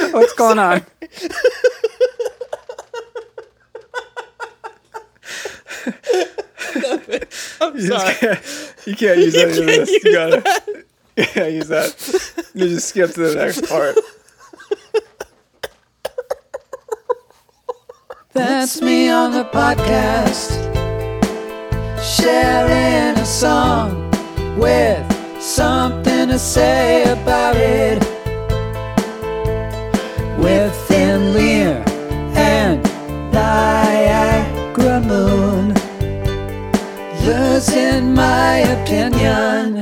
What's going on? I'm sorry. You can't use any of this. You gotta that. you can't use that. You just skip to the next part. That's me on the podcast, sharing a song with something to say about it. With Thin Lear and Niagara Moon, losing my opinion.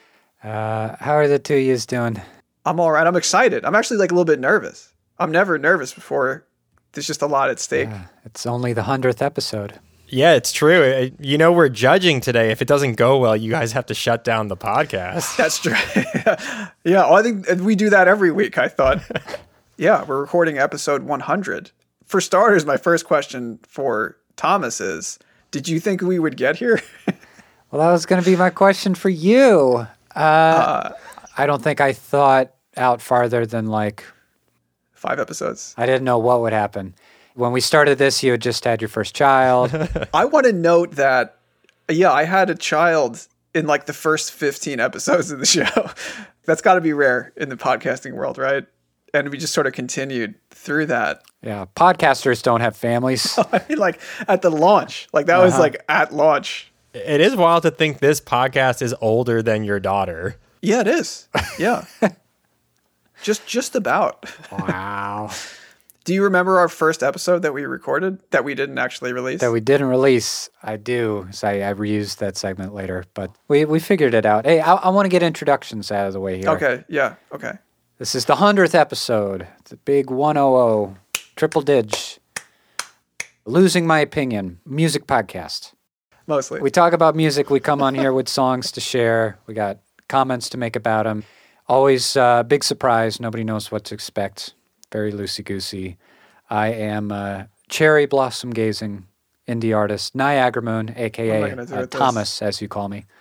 How are the two yous doing? I'm all right. I'm excited. I'm actually like a little bit nervous. I'm never nervous before. There's just a lot at stake. It's only the 100th episode. Yeah, it's true. You know, we're judging today. If it doesn't go well, you guys have to shut down the podcast. That's true. Yeah, well, I think we do that every week, I thought. Yeah, we're recording episode 100. For starters, my first question for Thomas is, did you think we would get here? Well, that was going to be my question for you. I don't think I thought out farther than 5 episodes. I didn't know what would happen. When we started this, you had just had your first child. I want to note that, yeah, I had a child in the first 15 episodes of the show. That's got to be rare in the podcasting world, right? And we just sort of continued through that. Yeah, podcasters don't have families. I mean, at the launch, that was at launch. It is wild to think this podcast is older than your daughter. Yeah, it is. Yeah. just about. Wow. Do you remember our first episode that we recorded that we didn't actually release? That we didn't release. I do. So I reused that segment later, but we figured it out. Hey, I want to get introductions out of the way here. Okay. Yeah. Okay. This is the 100th episode. It's a big 100, triple dig. Losing My Opinion, music podcast. Mostly. We talk about music. We come on here with songs to share. We got comments to make about them. Always big surprise. Nobody knows what to expect. Very loosey-goosey. I am a cherry blossom gazing indie artist, Niagara Moon, a.k.a. Thomas, as you call me.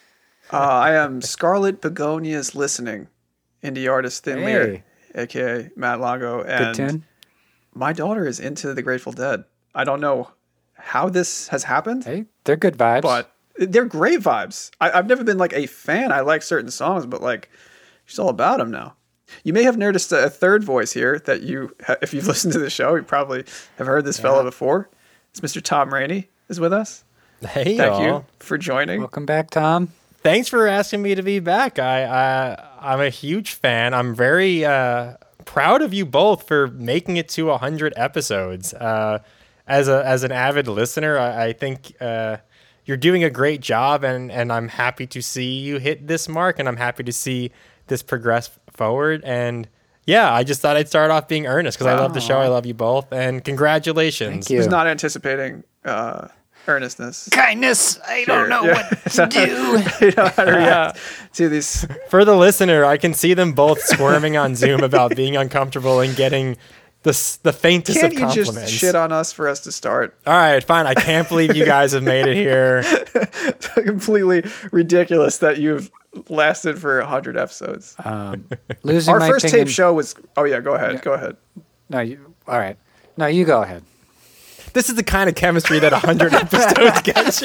I am Scarlet Begonias Listening, indie artist Thin Lear, a.k.a. Matt Lago. And good tune. My daughter is into the Grateful Dead. I don't know how this has happened. Hey, they're good vibes. But they're great vibes. I've never been a fan. I like certain songs, but she's all about them now. You may have noticed a third voice here that if you've listened to the show, you probably have heard this fella before. It's Mr. Tom Rainey is with us. Hey, Thank you for joining. Welcome back, Tom. Thanks for asking me to be back. I'm a huge fan. I'm very proud of you both for making it to 100 episodes. As an avid listener, I think you're doing a great job, and I'm happy to see you hit this mark, and I'm happy to see this progress forward. And yeah, I just thought I'd start off being earnest because I love the show. I love you both, and congratulations. Thank you. Who's not anticipating earnestness? Kindness. I don't know what to do. You know how to react to these. For the listener, I can see them both squirming on Zoom about being uncomfortable and getting the faintest Can't of you compliments. just shit on us for us to start? All right, fine. I can't believe you guys have made it here. It's completely ridiculous that you've lasted for 100 episodes. Losing Our My first Opinion. tape show was... Oh, yeah, go ahead. Go ahead. No, all right. No, you go ahead. This is the kind of chemistry that 100 episodes gets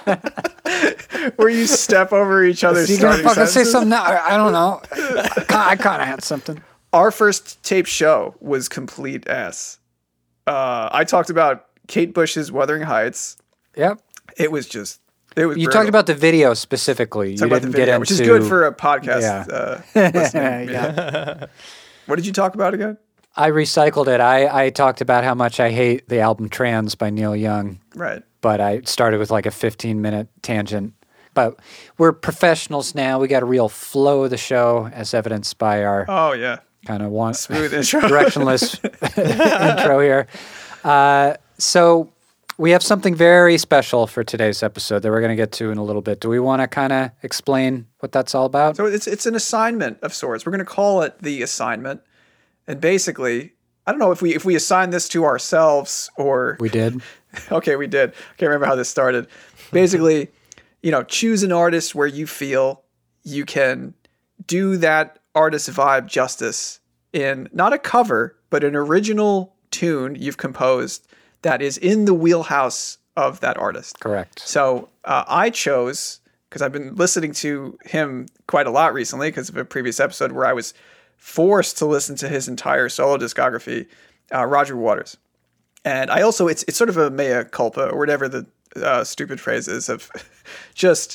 you. Where you step over each other's You gonna starting fucking say sentences. something now? I don't know. I kind of had something. Our first tape show was complete ass. I talked about Kate Bush's Wuthering Heights. Yep. It was just... You talked about the video specifically. Talk You about the didn't video, get into... which is good for a podcast. Yeah. Listening. Yeah. What did you talk about again? I recycled it. I talked about how much I hate the album Trans by Neil Young. Right. But I started with a 15-minute tangent. But we're professionals now. We got a real flow of the show, as evidenced by our Oh, yeah. kind of one Smooth intro. directionless intro here. So we have something very special for today's episode that we're going to get to in a little bit. Do we want to kind of explain what that's all about? So it's an assignment of sorts. We're going to call it the assignment. And basically, I don't know if we assign this to ourselves or... We did. Okay, we did. Can't remember how this started. Basically, choose an artist where you feel you can do that artist vibe justice in not a cover, but an original tune you've composed that is in the wheelhouse of that artist. Correct. So I chose, because I've been listening to him quite a lot recently because of a previous episode where I was forced to listen to his entire solo discography, Roger Waters. And I also, it's sort of a mea culpa or whatever the stupid phrase is of just,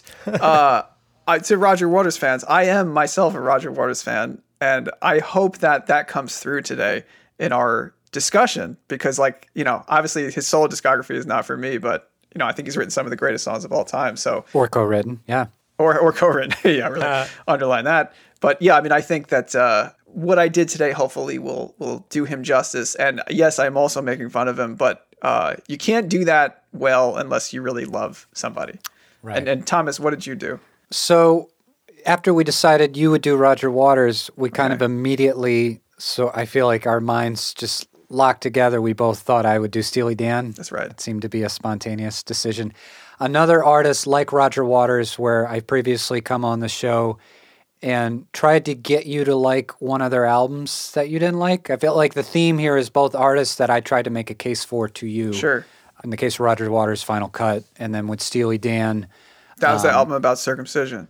to Roger Waters fans, I am myself a Roger Waters fan. And I hope that that comes through today in our discussion because, like, you know, obviously his solo discography is not for me, but, you know, I think he's written some of the greatest songs of all time. So, Or co-written, yeah. Or co-written. Yeah, really underline that. But yeah, I mean, I think that what I did today hopefully will do him justice. And yes, I'm also making fun of him, but you can't do that well unless you really love somebody. Right. And Thomas, what did you do? So after we decided you would do Roger Waters, we kind of immediately, so I feel like our minds just locked together. We both thought I would do Steely Dan. That's right. It seemed to be a spontaneous decision. Another artist like Roger Waters, where I previously come on the show and tried to get you to like one of their albums that you didn't like. I felt like the theme here is both artists that I tried to make a case for to you. Sure. In the case of Roger Waters' Final Cut, and then with Steely Dan. That was the album about circumcision.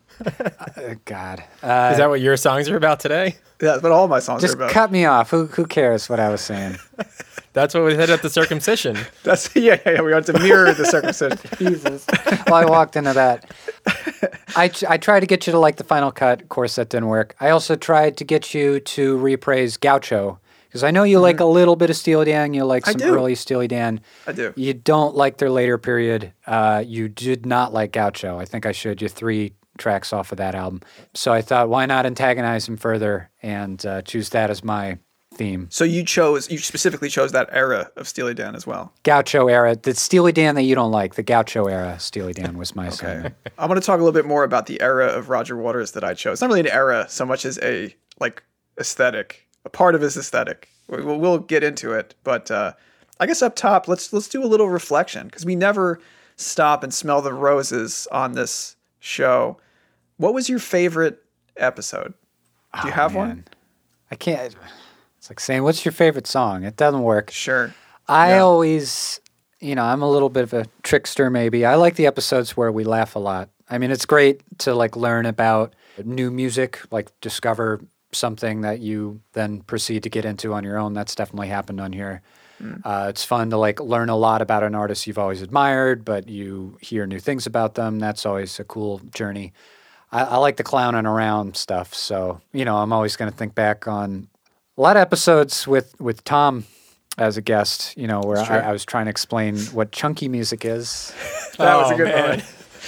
God. Is that what your songs are about today? Yeah, that's what all my songs Just are about. cut me off. Who cares what I was saying? That's what we said at the circumcision. That's yeah. We want to mirror the circumcision. Jesus. Well, I walked into that. I tried to get you to like the Final Cut. Of course, that didn't work. I also tried to get you to repraise Gaucho. Because I know you like a little bit of Steely Dan. You like some early Steely Dan. I do. You don't like their later period. You did not like Gaucho. I think I showed you 3 tracks off of that album. So I thought, why not antagonize him further and choose that as my theme. So you specifically chose that era of Steely Dan as well. Gaucho era. The Steely Dan that you don't like, the Gaucho era Steely Dan was my assignment. I want to talk a little bit more about the era of Roger Waters that I chose. It's not really an era so much as a like aesthetic. A part of his aesthetic. We'll get into it, but I guess up top, let's do a little reflection because we never stop and smell the roses on this show. What was your favorite episode? Do you have one? I can't. It's like saying, "What's your favorite song?" It doesn't work. Sure. I always, I'm a little bit of a trickster. Maybe I like the episodes where we laugh a lot. I mean, it's great to like learn about new music, like discover something that you then proceed to get into on your own. That's definitely happened on here. It's fun to like learn a lot about an artist you've always admired, but you hear new things about them. That's always a cool journey. I like the clowning around stuff. So, I'm always going to think back on a lot of episodes with Tom as a guest, where I was trying to explain what chunky music is. That was a good moment.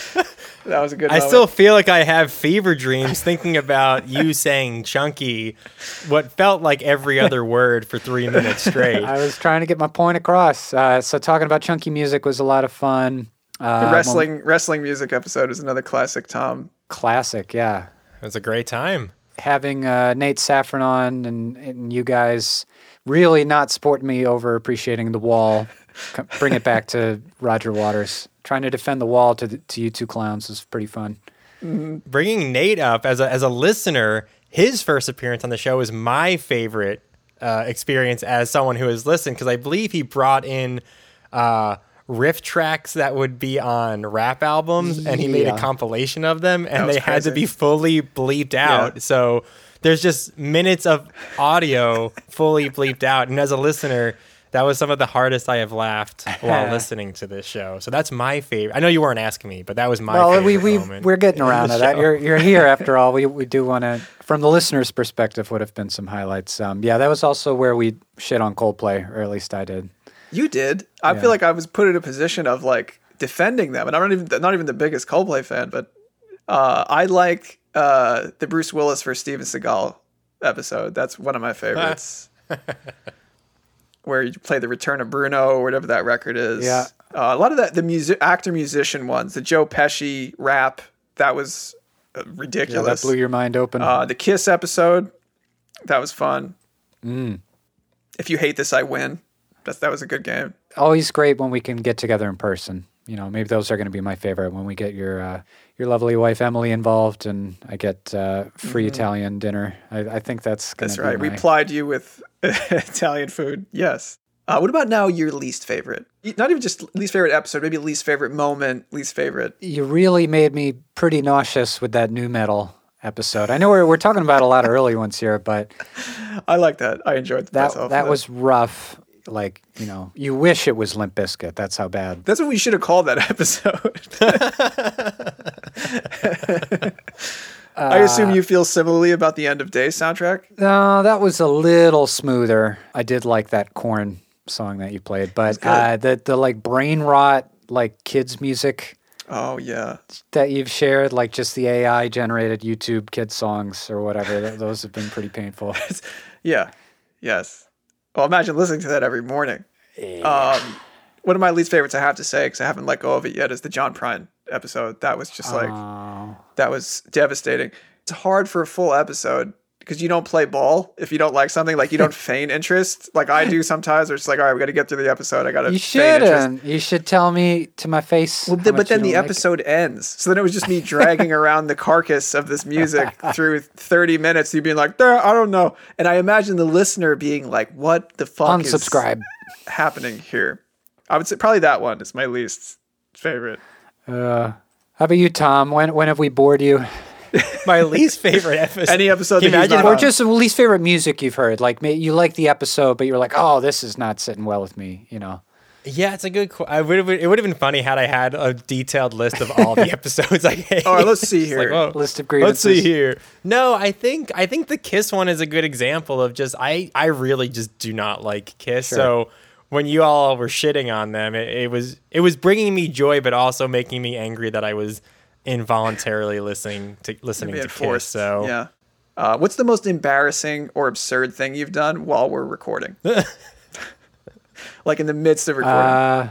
That was a good moment. I still feel like I have fever dreams thinking about you saying chunky, what felt like every other word for 3 minutes straight. I was trying to get my point across. So talking about chunky music was a lot of fun. The wrestling music episode is another classic, Tom. Classic, yeah. It was a great time. Having Nate Saffron on and you guys really not supporting me over appreciating The Wall. Bring it back to Roger Waters. Trying to defend The Wall to you two clowns is pretty fun. Bringing Nate up as a listener, his first appearance on the show is my favorite experience as someone who has listened, because I believe he brought in riff tracks that would be on rap albums, and he made a compilation of them, and they had to be fully bleeped out. Yeah. So there's just minutes of audio fully bleeped out, and as a listener, that was some of the hardest I have laughed while listening to this show. So that's my favorite. I know you weren't asking me, but that was my favorite moment. We're getting around to that. You're here after all. We do want to, from the listener's perspective, would have been some highlights. That was also where we shit on Coldplay, or at least I did. You did. I feel like I was put in a position of like defending them, and I'm not even the biggest Coldplay fan, but I like the Bruce Willis for Steven Seagal episode. That's one of my favorites. Where you play the Return of Bruno or whatever that record is. Yeah. A lot of that, the actor-musician ones, the Joe Pesci rap, that was ridiculous. Yeah, that blew your mind open. The Kiss episode, that was fun. If You Hate This, I Win. That was a good game. Always great when we can get together in person. maybe those are going to be my favorite when we get your lovely wife Emily involved, and I get free Italian dinner. I think that's going to be right. We plied you with Italian food. Yes. What about now your least favorite? Not even just least favorite episode, maybe least favorite moment, least favorite. You really made me pretty nauseous with that new metal episode. I know we're talking about a lot of early ones here, but I like that. I enjoyed myself. That was rough. Like, you wish it was Limp Bizkit. That's how bad. That's what we should have called that episode. I assume you feel similarly about the End of Days soundtrack? No, that was a little smoother. I did like that Korn song that you played, but the like brain rot, like kids music. Oh yeah, that you've shared, like just the AI generated YouTube kid songs or whatever. Those have been pretty painful. Yeah. Yes. Well, imagine listening to that every morning. Yeah. One of my least favorites, I have to say, because I haven't let go of it yet, is the John Prine episode. That was just that was devastating. It's hard for a full episode because you don't play ball if you don't like something. Like, you don't feign interest like I do sometimes. Where it's like, all right, we got to get through the episode. I got to feign interest. You should tell me to my face. Well, but then the episode ends. So then it was just me dragging around the carcass of this music through 30 minutes. You being like, I don't know. And I imagine the listener being like, what the fuck is happening here? I would say probably that one is my least favorite. How about you, Tom? When have we bored you? My least favorite episode. Any episode Can that you imagine? Or just the least favorite music you've heard. Like, you like the episode, but you're like, oh, this is not sitting well with me, Yeah, it's a good. It would have been funny had I had a detailed list of all the episodes I hate. All right, let's see here. Like, list of grievances. Let's see here. No, I think the Kiss one is a good example of just I really just do not like Kiss. Sure. So when you all were shitting on them, it was bringing me joy, but also making me angry that I was involuntarily listening to Kiss. So yeah. What's the most embarrassing or absurd thing you've done while we're recording? Like in the midst of recording,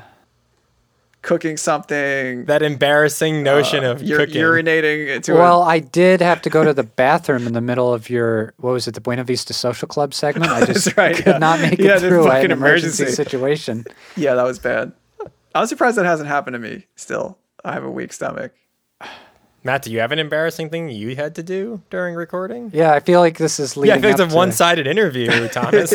cooking something. That embarrassing notion of cooking. Urinating into I did have to go to the bathroom in the middle of your, what was it, the Buena Vista Social Club segment? I just could not make it through. I had an emergency situation. Yeah, that was bad. I'm surprised that hasn't happened to me still. I have a weak stomach. Matt, do you have an embarrassing thing you had to do during recording? Yeah, I feel like this is leading I feel like it's a one-sided interview, Thomas.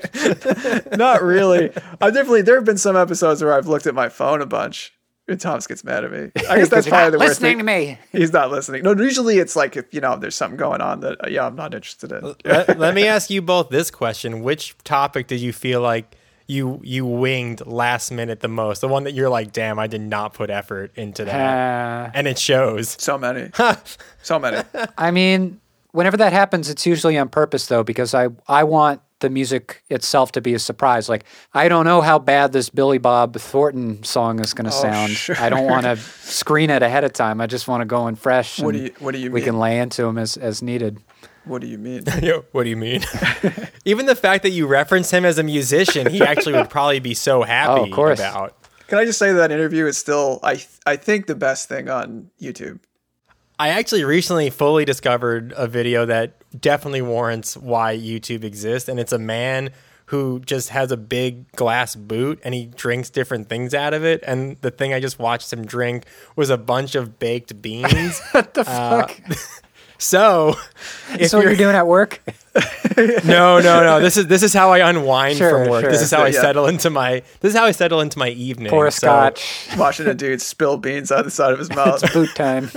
Not really. There have been some episodes where I've looked at my phone a bunch and Thomas gets mad at me. I guess that's probably the worst thing. Listening to me. He's not listening. No, usually it's like if, there's something going on that, I'm not interested in. Let me ask you both this question. Which topic did you feel like you winged last minute the most? The one that you're like, damn, I did not put effort into that. And it shows. So many. So many. I mean, whenever that happens, it's usually on purpose, though, because I want the music itself to be a surprise. Like, I don't know how bad this Billy Bob Thornton song is going to sound. Sure. I don't want to screen it ahead of time. I just want to go in fresh. What do you mean? We can lay into them as needed. What do you mean? What do you mean? Even the fact that you reference him as a musician, he actually would probably be so happy about. Can I just say that interview is still, I think, the best thing on YouTube. I actually recently fully discovered a video that definitely warrants why YouTube exists, and it's a man who just has a big glass boot and he drinks different things out of it. And the thing I just watched him drink was a bunch of baked beans. What the fuck? So, what you're doing at work? No. This is how I unwind from work. Sure. This is how I settle into my. This is how I settle into my evening. Pour a scotch. Watching a dude spill beans out the side of his mouth. It's boot time.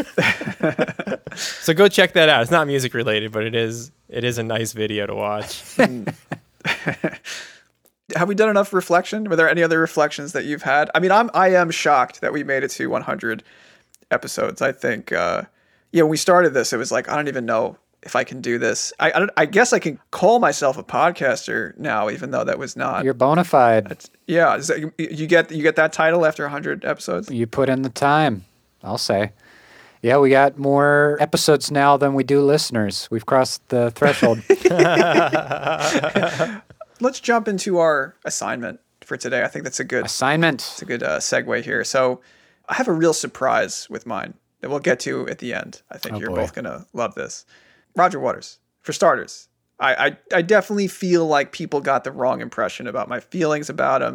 So go check that out. It's not music related, but it is a nice video to watch. Have we done enough reflection? Were there any other reflections that you've had? I mean, I am shocked that we made it to 100 episodes. I think. When we started this, it was like, I don't even know if I can do this. I guess I can call myself a podcaster now, even though that was not. You're bona fide. Yeah. You get that title after 100 episodes? You put in the time, I'll say. Yeah, we got more episodes now than we do listeners. We've crossed the threshold. Let's jump into our assignment for today. I think that's a good assignment. It's a good segue here. So I have a real surprise with mine that we'll get to at the end. I think you're both going to love this. Roger Waters, for starters. I definitely feel like people got the wrong impression about my feelings about him.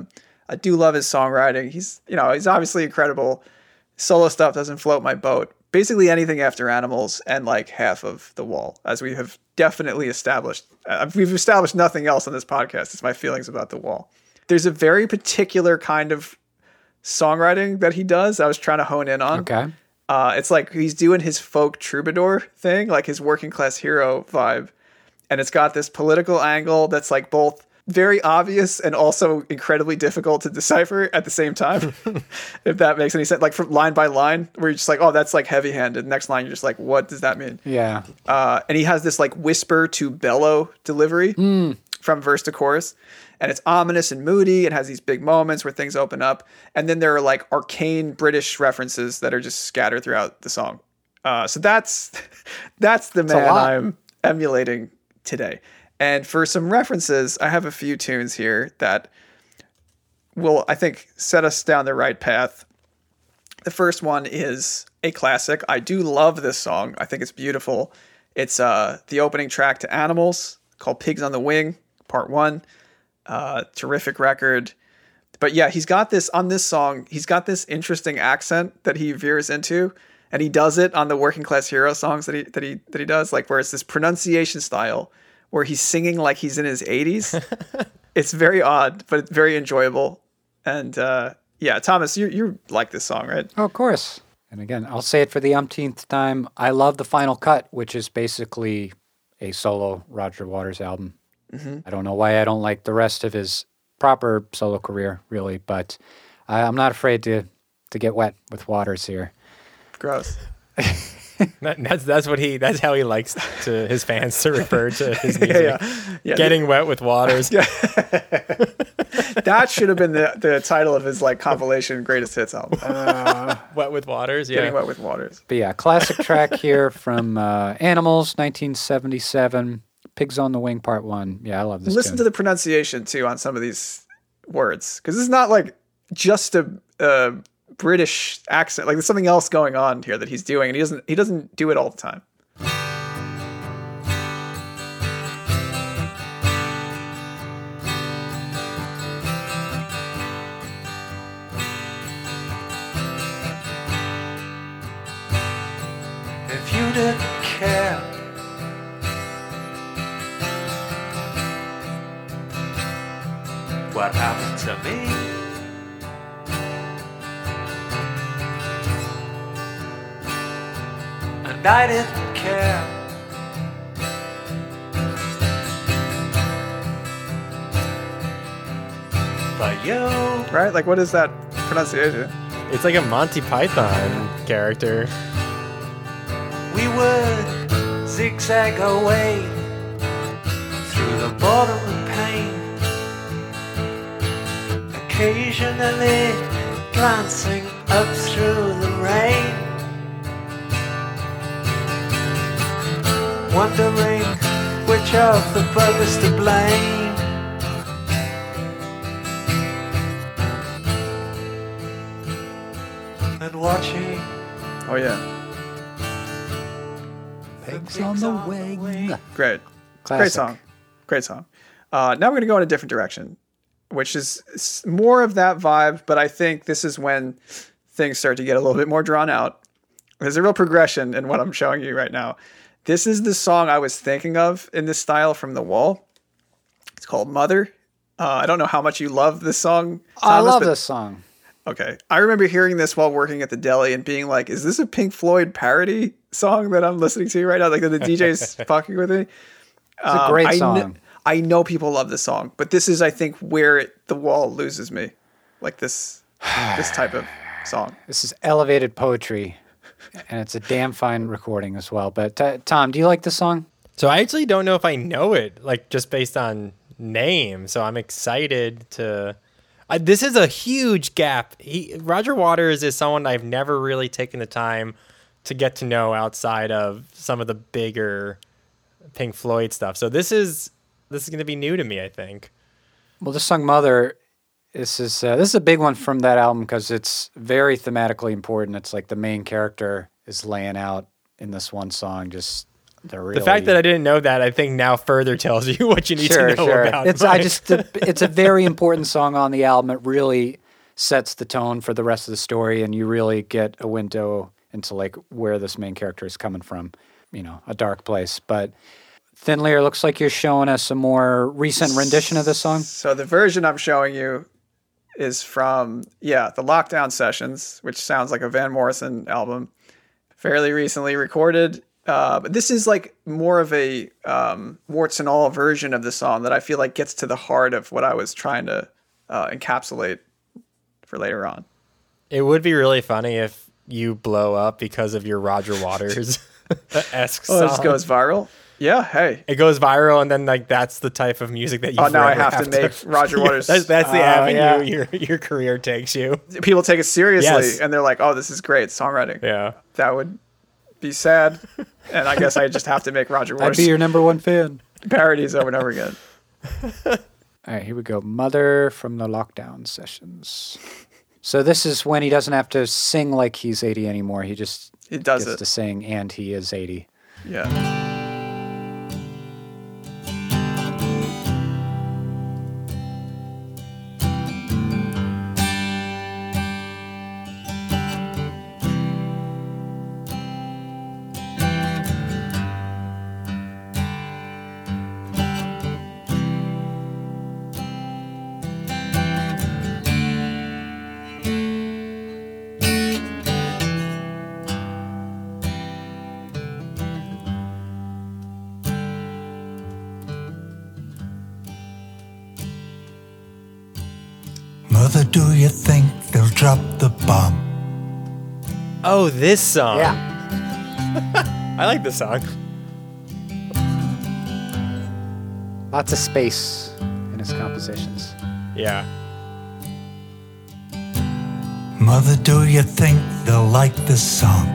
I do love his songwriting. He's obviously incredible. Solo stuff doesn't float my boat. Basically anything after Animals and like half of The Wall, as we have definitely established. We've established nothing else on this podcast. It's my feelings about The Wall. There's a very particular kind of songwriting that he does. I was trying to hone in on. Okay. It's like he's doing his folk troubadour thing, like his working class hero vibe. And it's got this political angle that's like both very obvious and also incredibly difficult to decipher at the same time. If that makes any sense. Like from line by line, where you're just like, oh, that's like heavy handed. Next line, you're just like, what does that mean? Yeah. And he has this like whisper to bellow delivery from verse to chorus. And it's ominous and moody. It has these big moments where things open up. And then there are like arcane British references that are just scattered throughout the song. So that's the man I'm emulating today. And for some references, I have a few tunes here that will, I think, set us down the right path. The first one is a classic. I do love this song. I think it's beautiful. It's the opening track to Animals, called Pigs on the Wing, Part 1. Terrific record. But yeah, he's got this on this song. He's got this interesting accent that he veers into, and he does it on the Working Class Hero songs that he does, like where it's this pronunciation style where he's singing like he's in his 80s. It's very odd, but it's very enjoyable. And yeah, Thomas, you like this song, right? Oh, of course. And again, I'll say it for the umpteenth time. I love the final cut, which is basically a solo Roger Waters album. Mm-hmm. I don't know why I don't like the rest of his proper solo career, really, but I'm not afraid to get wet with Waters here. Gross. That's how he likes his fans to refer to his music. Yeah. Getting wet with Waters. Yeah. That should have been the title of his like compilation greatest hits album. Wet with Waters. Yeah. Getting wet with Waters. But yeah, classic track here from Animals, 1977. Pigs on the Wing, Part 1. Yeah, I love this. Listen to the pronunciation too on some of these words, because it's not like just a British accent. Like there's something else going on here that he's doing, and he doesn't do it all the time. If you didn't care, what happened to me? And I didn't care. But you, Right? Like, what is that pronunciation? It's like a Monty Python character. we would zigzag our way through the bottom of pain, occasionally glancing up through the rain, wondering which of the buggers to blame. And watching Oh yeah, Pigs on the Wing. great, Classic. great song. Now we're gonna go in a different direction, which is more of that vibe. But I think this is when things start to get a little bit more drawn out. There's a real progression in what I'm showing you right now. This is the song I was thinking of in this style from The Wall. It's called Mother. I don't know how much you love this song, Thomas, I love but- this song. Okay. I remember hearing this while working at the deli and being like, is this a Pink Floyd parody song that I'm listening to right now? Like, the DJ's fucking with me. It's a great I song. I know people love this song, but this is, I think, where The Wall loses me. Like this type of song. This is elevated poetry, and it's a damn fine recording as well. But Tom, do you like this song? So I actually don't know if I know it, like just based on name. So I'm excited to. This is a huge gap. Roger Waters is someone I've never really taken the time to get to know outside of some of the bigger Pink Floyd stuff. So this is going to be new to me, I think. Well, this song "Mother," this is a big one from that album because it's very thematically important. It's like the main character is laying out in this one song, just The fact that I didn't know that, I think now further tells you what you need to know about it's a very important song on the album. It really sets the tone for the rest of the story, and you really get a window into like where this main character is coming from, a dark place. But Thin Lear, looks like you're showing us a more recent rendition of this song. So the version I'm showing you is from, the Lockdown Sessions, which sounds like a Van Morrison album, fairly recently recorded. But this is like more of a warts and all version of the song that I feel like gets to the heart of what I was trying to encapsulate for later on. It would be really funny if you blow up because of your Roger Waters-esque song. This goes viral? Yeah, hey. It goes viral, and then like that's the type of music that you now I have to make Roger Waters. That's the avenue your career takes you. People take it seriously, and they're like, oh, this is great songwriting. Yeah. That would be sad, and I guess I just have to make Roger Waters. I'd be your number one fan. Parodies over and over again. All right, here we go. Mother from the Lockdown Sessions. So this is when he doesn't have to sing like he's 80 anymore. He gets to sing, and he is 80. Yeah. Mother, do you think they'll drop the bomb? Oh, this song. Yeah. I like this song. Lots of space in his compositions. Yeah. Mother, do you think they'll like this song?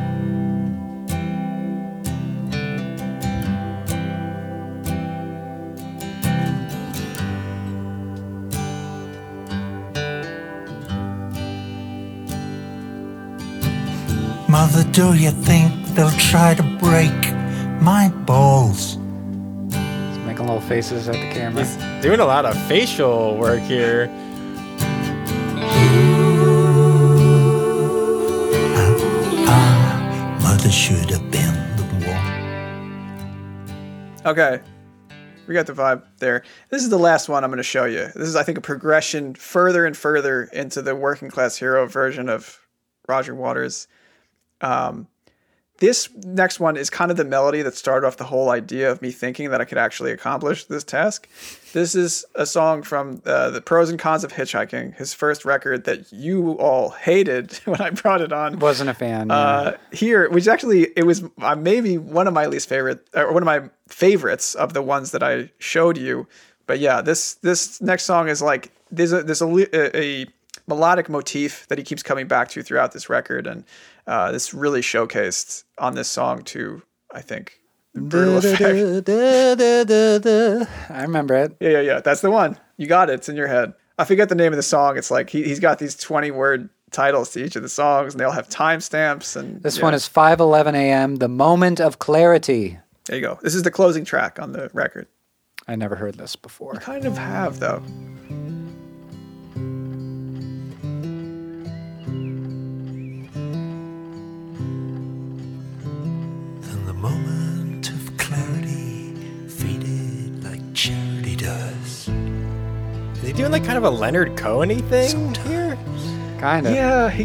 Mother, do you think they'll try to break my balls? He's making little faces at the camera. He's doing a lot of facial work here. Mother should have been the one. Okay. We got the vibe there. This is the last one I'm going to show you. This is, I think, a progression further and further into the working class hero version of Roger Waters. This next one is kind of the melody that started off the whole idea of me thinking that I could actually accomplish this task. This is a song from the Pros and Cons of Hitchhiking, his first record that you all hated when I brought it on. Wasn't a fan. Yeah. Here, which actually, it was maybe one of my least favorite, or one of my favorites of the ones that I showed you. But yeah, this next song is like, there's a melodic motif that he keeps coming back to throughout this record, and this really showcased on this song to, I think, the brutal effect. I remember it. Yeah. That's the one. You got it. It's in your head. I forget the name of the song. It's like he's got these 20-word titles to each of the songs, and they all have timestamps. And this one is 5:11 a.m. The Moment of Clarity. There you go. This is the closing track on the record. I never heard this before. You kind of have, though. Moment of clarity faded like charity does. Is he doing like kind of a Leonard Cohen-y thing here? Kind of. Yeah. I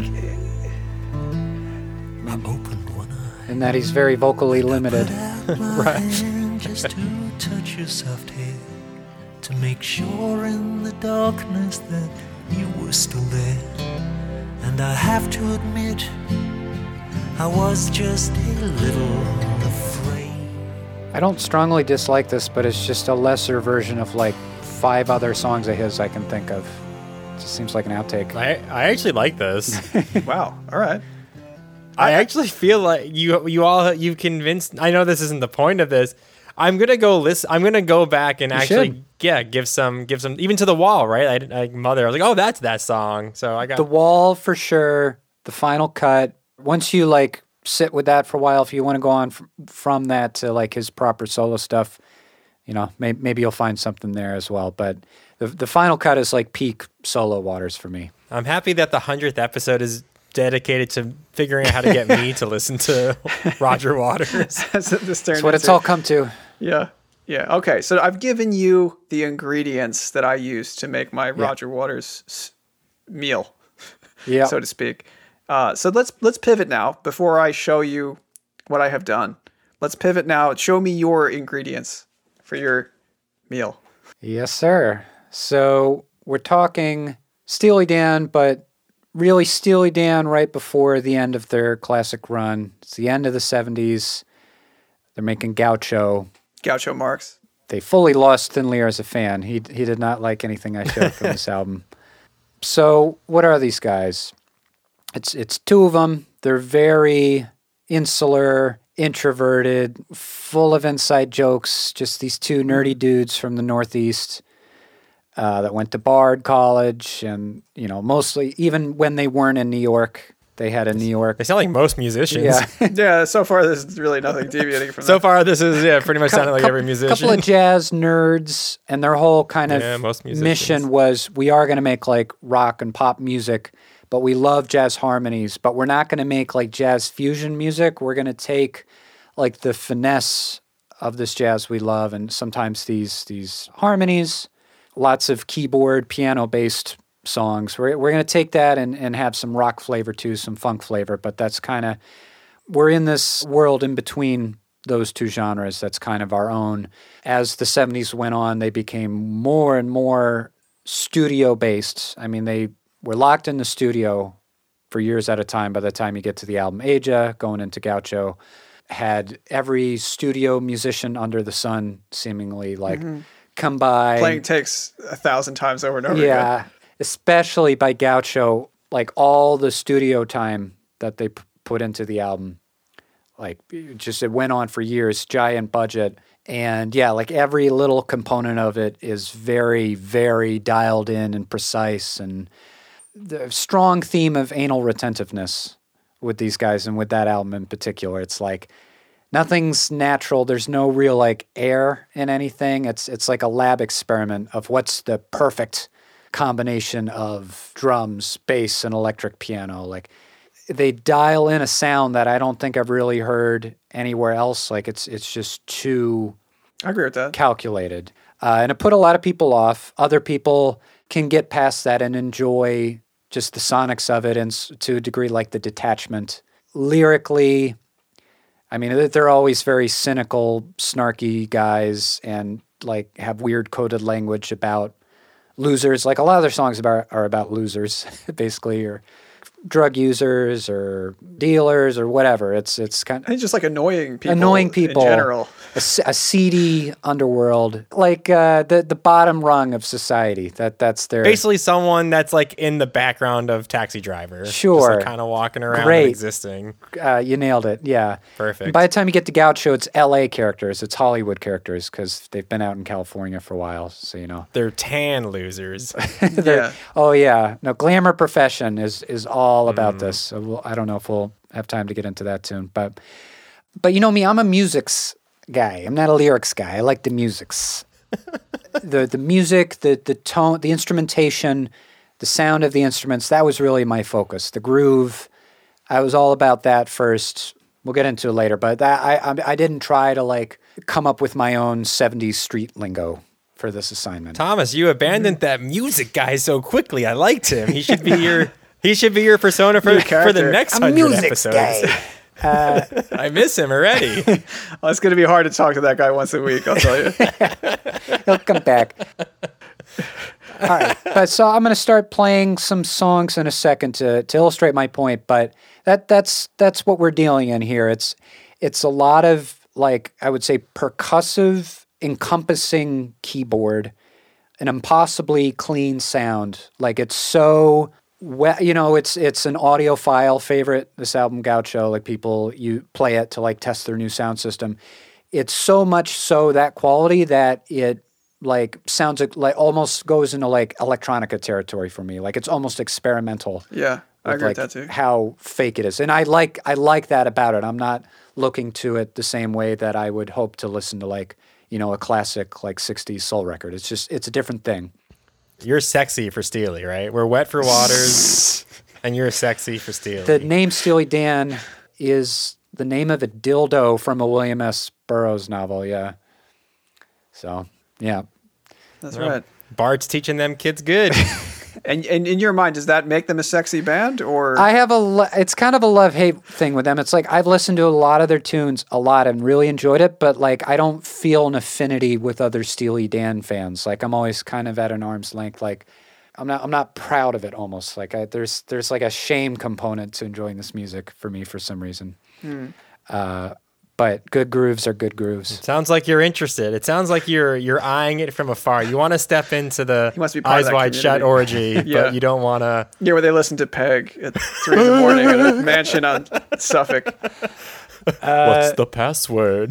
opened one eye. In that he's very vocally limited. Right. Just to touch your soft hair, to make sure in the darkness that you were still there. And I have to admit, I was just a little afraid. I don't strongly dislike this, but it's just a lesser version of like 5 other songs of his I can think of. It just seems like an outtake. I actually like this. Wow. All right. I actually feel like you've convinced. I know this isn't the point of this. I'm gonna go listen. I'm gonna go back and give some even to The Wall, right? I Mother. I was like, oh, that's that song. So I got The Wall for sure. The Final Cut. Once you like sit with that for a while. If you want to go on from that to like his proper solo stuff, you know, maybe you'll find something there as well. But the final cut is like peak solo Waters for me. I'm happy that the 100th episode is dedicated to figuring out how to get me to listen to Roger Waters. That's what it's all come to. Yeah. Yeah. Okay. So I've given you the ingredients that I use to make my Roger Waters meal, so to speak. So let's pivot now. Before I show you what I have done, let's pivot now. Show me your ingredients for your meal. Yes, sir. So we're talking Steely Dan, but really Steely Dan right before the end of their classic run. It's the end of the 70s. They're making Gaucho. Gaucho Marx. They fully lost Thin Lear as a fan. He did not like anything I showed from this album. So what are these guys? It's two of them. They're very insular, introverted, full of inside jokes. Just these two nerdy dudes from the Northeast that went to Bard College, and you know, mostly even when they weren't in New York, they had a New York. They sound like most musicians. Yeah. Yeah. So far, there's really nothing deviating from that. So far, this is pretty much sounding like every musician. A couple of jazz nerds, and their whole kind of most musicians. mission was, we are going to make like rock and pop music, but we love jazz harmonies, but we're not going to make like jazz fusion music. We're going to take like the finesse of this jazz we love, and sometimes these harmonies, lots of keyboard, piano-based songs. We're going to take that and have some rock flavor too, some funk flavor, but that's kind of, we're in this world in between those two genres that's kind of our own. As the 70s went on, they became more and more studio-based. I mean, they were locked in the studio for years at a time. By the time you get to the album Aja, going into Gaucho, had every studio musician under the sun seemingly like come by. Playing takes 1,000 times over and over again. Yeah, especially by Gaucho, like all the studio time that they put into the album, like it went on for years, giant budget. And yeah, like every little component of it is very, very dialed in and precise, and the strong theme of anal retentiveness with these guys and with that album in particular. It's like nothing's natural. There's no real like air in anything. It's like a lab experiment of what's the perfect combination of drums, bass, and electric piano. Like they dial in a sound that I don't think I've really heard anywhere else. Like it's just too I agree with that. calculated. And it put a lot of people off. Other people can get past that and enjoy just the sonics of it, and to a degree like the detachment. Lyrically, I mean, they're always very cynical, snarky guys, and like have weird coded language about losers. Like a lot of their songs are about losers, basically, or drug users or dealers or whatever. It's kind I think just like annoying people. In general. A seedy underworld, like the bottom rung of society. That's their Basically someone that's like in the background of Taxi Driver. Sure. Just like kind of walking around Great. and existing. You nailed it. Yeah, Perfect. And by the time you get to Gaucho, it's L.A. characters, it's Hollywood characters, because they've been out in California for a while. So you know They're tan losers. Yeah. Oh yeah, no, Glamour Profession is all about this. So I don't know if we'll have time to get into that soon, but you know me, I'm a musics guy. I'm not a lyrics guy. I like the musics, the music, the tone, the instrumentation, the sound of the instruments. That was really my focus. The groove, I was all about that first. We'll get into it later, but I didn't try to like come up with my own 70s street lingo for this assignment. Thomas, you abandoned that music guy so quickly. I liked him. He should be your persona for the character. next I'm 100 music episodes. guy. I miss him already. Well, it's going to be hard to talk to that guy once a week, I'll tell you. He'll come back. All right, but so I'm going to start playing some songs in a second to illustrate my point. But that's what we're dealing in here. It's a lot of, like, I would say, percussive, encompassing keyboard, an impossibly clean sound. Like it's so. Well, you know, it's an audiophile favorite, this album Gaucho. Like people, you play it to like test their new sound system. It's so much so that quality that it like sounds like almost goes into like electronica territory for me. Like it's almost experimental. Yeah. I agree with like that too. how fake it is. And I like that about it. I'm not looking to it the same way that I would hope to listen to like, you know, a classic like 60s soul record. It's just it's a different thing. You're sexy for Steely, right? We're wet for waters, and you're sexy for Steely. The name Steely Dan is the name of a dildo from a William S. Burroughs novel, yeah. So, yeah. That's right. Bart's teaching them kids good. And in your mind, does that make them a sexy band, or I have it's kind of a love-hate thing with them. It's like I've listened to a lot of their tunes a lot and really enjoyed it, but like I don't feel an affinity with other Steely Dan fans. Like I'm always kind of at an arm's length. Like I'm not proud of it almost. Like there's like a shame component to enjoying this music for me for some reason. But good grooves are good grooves. Sounds like you're interested. It sounds like you're eyeing it from afar. You want to step into the He wants to be part of eyes that wide shut orgy, Yeah. but you don't want to. yeah, where they listen to Peg at 3 a.m. at a mansion on Suffolk? What's the password?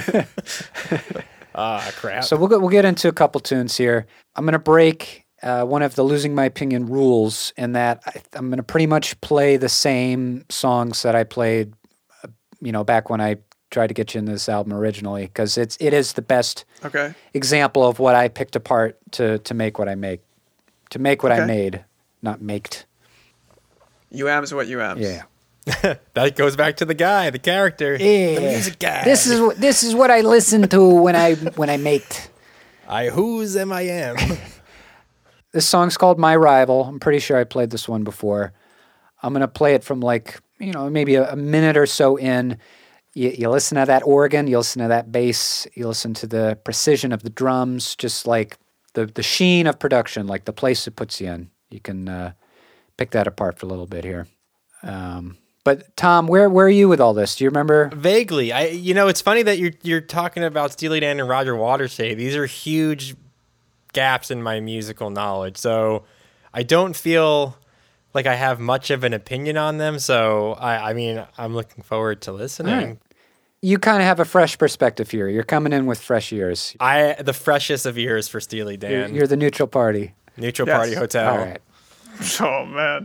Crap. So we'll get into a couple tunes here. I'm going to break one of the Losing My Opinion rules in that I'm going to pretty much play the same songs that I played, back when I tried to get you into this album originally, because it is the best Okay. example of what I picked apart to make what I make, to make what I Okay. made, not maked. You ams what you ams. Yeah. That goes back to the guy, the character, the music guy. This is what I listen to when I maked. I who's M.I.M. This song's called My Rival. I'm pretty sure I played this one before. I'm going to play it from maybe a minute or so in. You listen to that organ, you listen to that bass, you listen to the precision of the drums, just like the sheen of production, like the place it puts you in. You can pick that apart for a little bit here. But Tom, where are you with all this? Do you remember? Vaguely, it's funny that you're talking about Steely Dan and Roger Waters today. These are huge gaps in my musical knowledge, so I don't feel like I have much of an opinion on them. So I'm looking forward to listening. All right. You kind of have a fresh perspective here. You're coming in with fresh ears. The freshest of ears for Steely Dan. You're the neutral party. Neutral Yes. Party Hotel. All right. Oh man.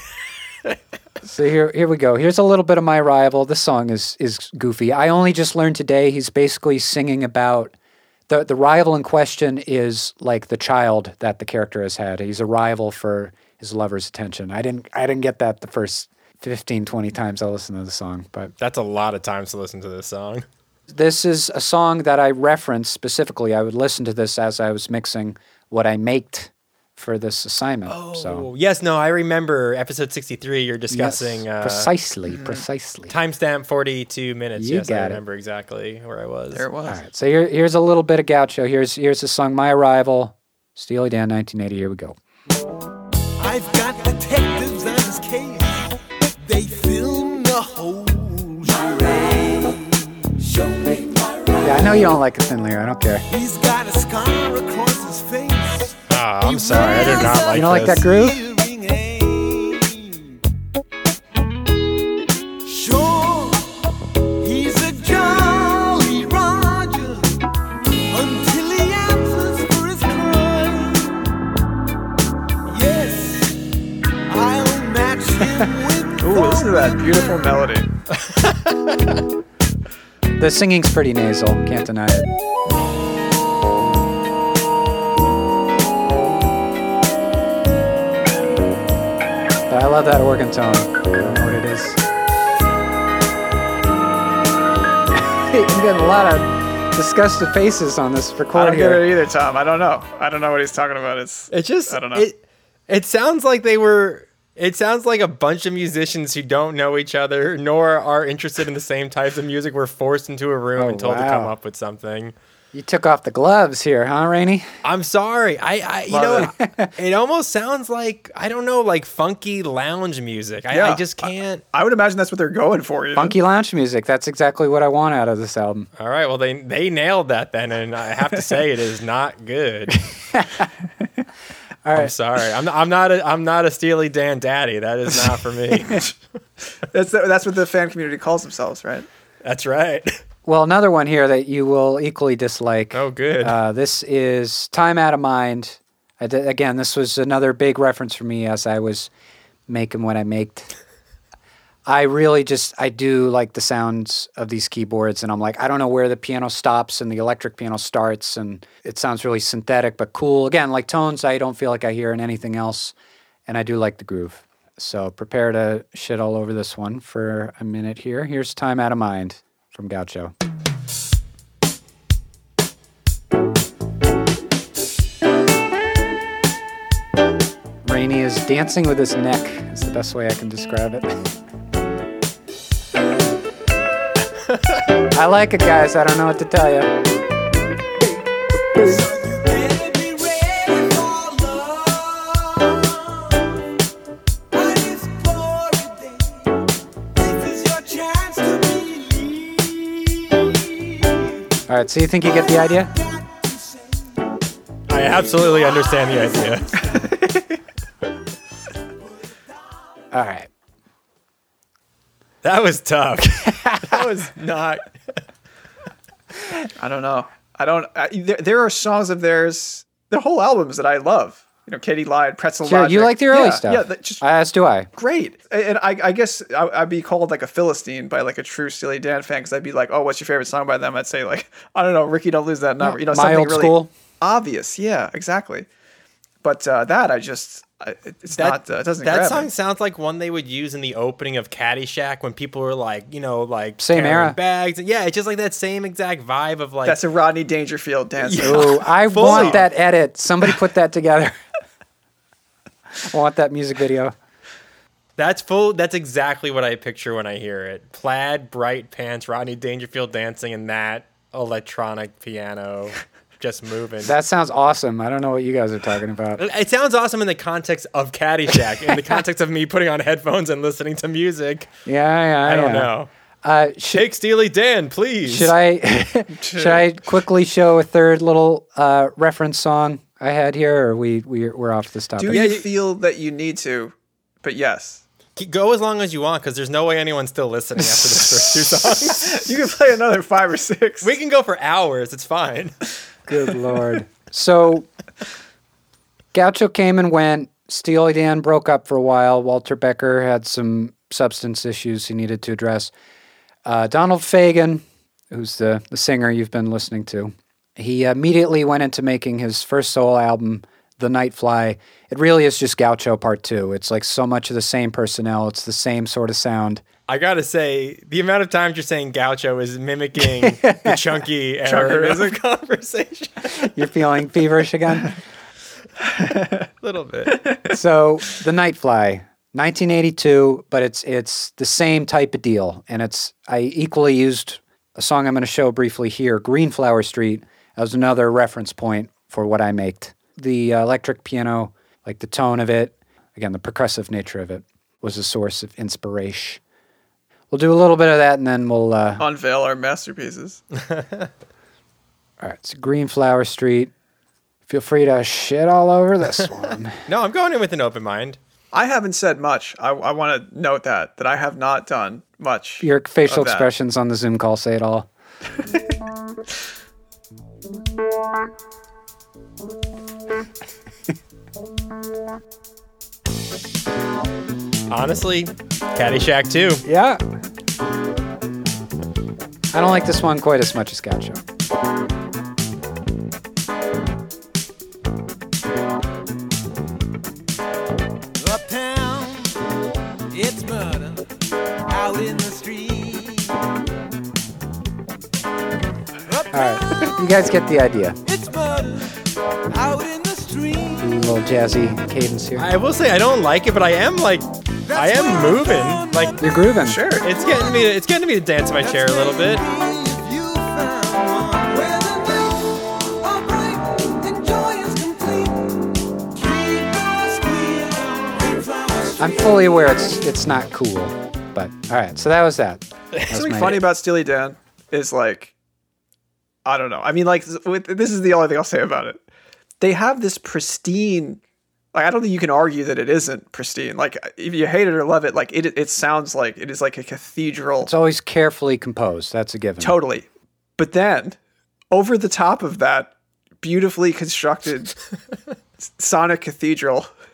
So here we go. Here's a little bit of My Rival. This song is goofy. I only just learned today he's basically singing about the rival in question is like the child that the character has had. He's a rival for his lover's attention. I didn't get that the first 15, 20 times I listened to the song, but That's a lot of times to listen to this song. this is a song that I referenced specifically. I would listen to this as I was mixing what I maked for this assignment. Yes, no, I remember episode 63. You're Yes, discussing precisely. timestamp 42 minutes. You Yes, I got it. remember exactly where I was. There it was. All right, so here's a little bit of Gaucho. Here's the song My Rival, Steely Dan, 1980. Here we go. I've got detectives on his case. They film the whole charade. Yeah, I know you don't like a thin lyric. I don't care. He's got a scar across his face. I'm sorry, I did not like You don't like this. that groove? Hearing aid. Sure, he's a jolly Roger until he answers for his crime. Yes, I'll match him with Ooh, listen to that beautiful melody. The singing's pretty nasal. Can't deny it. But I love that organ tone. I don't know what it is. I'm getting a lot of disgusted faces on this I record don't get here. it either, Tom. I don't know. I don't know what he's talking about. It just I don't know. It sounds like they were. It sounds like a bunch of musicians who don't know each other nor are interested in the same types of music were forced into a room Oh, and told to wow. come up with something. You took off the gloves here, huh, Rainey? I'm sorry. It almost sounds like like funky lounge music. Yeah. I just can't. I would imagine that's what they're going for. Funky lounge music. That's exactly what I want out of this album. All right. Well, they nailed that then, and I have to say it is not good. All right. I'm sorry. I'm not a Steely Dan daddy. That is not for me. That's what the fan community calls themselves, right? That's right. Well, another one here that you will equally dislike. Oh, good. This is Time Out of Mind. Again, this was another big reference for me as I was make them what I maked. I really I do like the sounds of these keyboards, and I'm like, I don't know where the piano stops and the electric piano starts, and it sounds really synthetic but cool. Again, like tones I don't feel like I hear in anything else, and I do like the groove. So prepare to shit all over this one for a minute here. Here's Time Out of Mind from Gaucho. Rainey is dancing with his neck. Is the best way I can describe it. I like it, guys. I don't know what to tell you. All right, so you think you get the idea? I absolutely understand the idea. All right. That was tough. That was not. I don't know. There are songs of theirs, the whole albums that I love. You know, Katie Lied, Pretzel Sure, Logic. you like the early stuff. Yeah, just As do I. great. And I guess I'd be called like a Philistine by like a true Steely Dan fan, because I'd be like, oh, what's your favorite song by them? I'd say like, I don't know, Ricky, Don't Lose That Number. You know, My something Old really School. obvious. Yeah, exactly. But it doesn't grab That song me. sounds like one they would use in the opening of Caddyshack when people were like, you know, like Same carrying era. bags. Yeah, it's just like that same exact vibe of like. That's a Rodney Dangerfield dance. Yeah. Ooh, I Fully. want that edit. Somebody put that together. I want that music video. That's full. That's exactly what I picture when I hear it. Plaid, bright pants, Rodney Dangerfield dancing, and that electronic piano just moving. That sounds awesome. I don't know what you guys are talking about. It sounds awesome in the context of Caddyshack, in the context of me putting on headphones and listening to music. Yeah. I don't know. Take Steely Dan, please. Should I quickly show a third little reference song I had here, or we're off this topic? Do you feel that you need to? But yes. Go as long as you want, because there's no way anyone's still listening after the first two songs. You can play another 5 or 6. We can go for hours. It's fine. Good Lord. So Gaucho came and went. Steely Dan broke up for a while. Walter Becker had some substance issues he needed to address. Donald Fagen, who's the singer you've been listening to, he immediately went into making his first solo album, The Nightfly. It really is just Gaucho Part 2. It's like so much of the same personnel. It's the same sort of sound. I gotta say, the amount of times you're saying Gaucho is mimicking the chunky era of conversation. You're feeling feverish again? A little bit. So, The Nightfly, 1982, but it's the same type of deal. And I equally used a song I'm going to show briefly here, Greenflower Street, as another reference point for what I made. The electric piano, like the tone of it, again, the percussive nature of it, was a source of inspiration. We'll do a little bit of that, and then we'll unveil our masterpieces. All right, so Greenflower Street. Feel free to shit all over this one. No, I'm going in with an open mind. I haven't said much. I want to note that I have not done much. Your facial of that. expressions on the Zoom call say it all. Honestly, Caddyshack 2. Yeah. I don't like this one quite as much as Gaucho. Uptown, it's murder out in the street. All right, you guys get the idea. It's murder out in the street. A little jazzy cadence here. I will say I don't like it, but I am moving. Like You're grooving. Sure. it's getting me to dance in my chair a little bit. If you found one where the nights are bright and joy is complete, keep on squeezing. I'm fully aware it's not cool, but all right. So that was that. That was Something my- funny about Steely Dan is like, I don't know. I mean, like, this is the only thing I'll say about it. They have this pristine. Like, I don't think you can argue that it isn't pristine. Like, if you hate it or love it, like it sounds like it is like a cathedral. It's always carefully composed. That's a given. Totally. But then, over the top of that beautifully constructed sonic cathedral,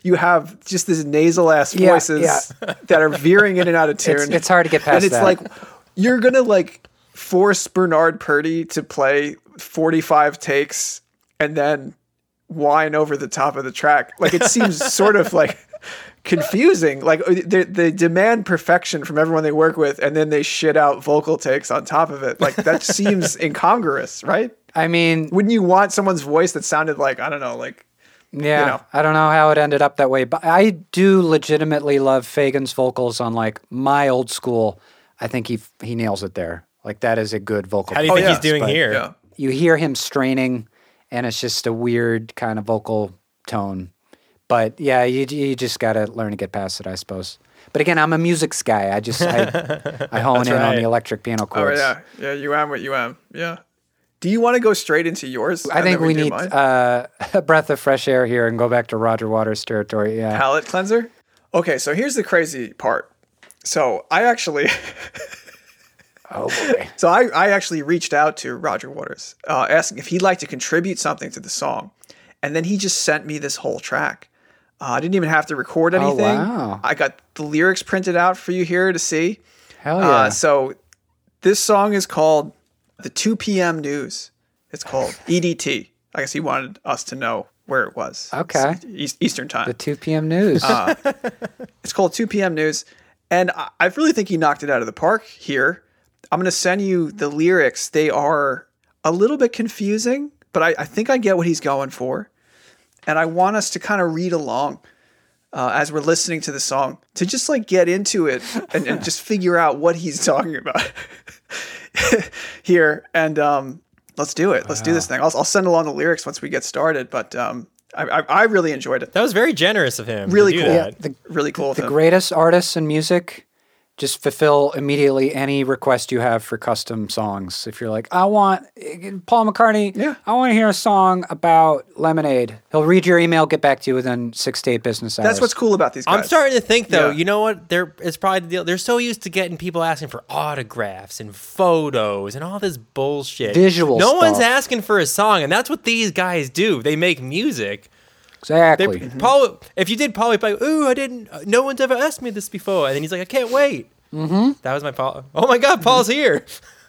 you have just these nasal ass Yeah, voices that are veering in and out of tune. It's hard to get past and it's that. like you're gonna like force Bernard Purdie to play 45 takes and then whine over the top of the track. Like it seems sort of like confusing. Like they demand perfection from everyone they work with, and then they shit out vocal takes on top of it. Like that seems incongruous, right? I mean, Wouldn't you want someone's voice that sounded like, I don't know, like yeah, you know. I don't know how it ended up that way, but I do legitimately love Fagen's vocals on like my old school. I think he nails it there. Like that is a good vocal. How do you think yeah, he's doing but- here? yeah. You hear him straining, and it's just a weird kind of vocal tone. But yeah, you just got to learn to get past it, I suppose. But again, I'm a music guy. I hone That's in on right. the electric piano Oh chords. yeah, you am what you am. Yeah. Do you want to go straight into yours? I and think then we do need mine? a breath of fresh air here and go back to Roger Waters territory. Yeah. Palate cleanser. Okay, so here's the crazy part. So I actually, Oh boy. so I actually reached out to Roger Waters, asking if he'd like to contribute something to the song, and then he just sent me this whole track. I didn't even have to record anything. wow. I got the lyrics printed out for you here to see. Hell yeah. So this song is called The 2 p.m. News. It's called EDT. I guess he wanted us to know where it was. Okay. It's Eastern time. The 2 p.m. news. It's called 2 p.m. News. And I really think he knocked it out of the park here. I'm going to send you the lyrics. They are a little bit confusing, but I think I get what he's going for. And I want us to kind of read along as we're listening to the song to just like get into it and just figure out what he's talking about here. And let's do it. Let's do this thing. I'll send along the lyrics once we get started. But I really enjoyed it. That was very generous of him. Really to do cool. that. the Really cool of the him. greatest artists in music just fulfill immediately any request you have for custom songs. If you're like, I want Paul McCartney, Yeah. I want to hear a song about Lemonade. He'll read your email, get back to you within 6 to 8 business hours. That's what's cool about these guys. I'm starting to think though, Yeah. you know what? It's probably the deal. They're so used to getting people asking for autographs and photos and all this bullshit. Visual No one's stuff. asking for a song, and that's what these guys do. They make music. Exactly. Paul, if you did Paul, he'd be like, "Ooh, I didn't. No one's ever asked me this before." And then he's like, "I can't wait." Mm-hmm. That was my Paul. Oh my God, Paul's here.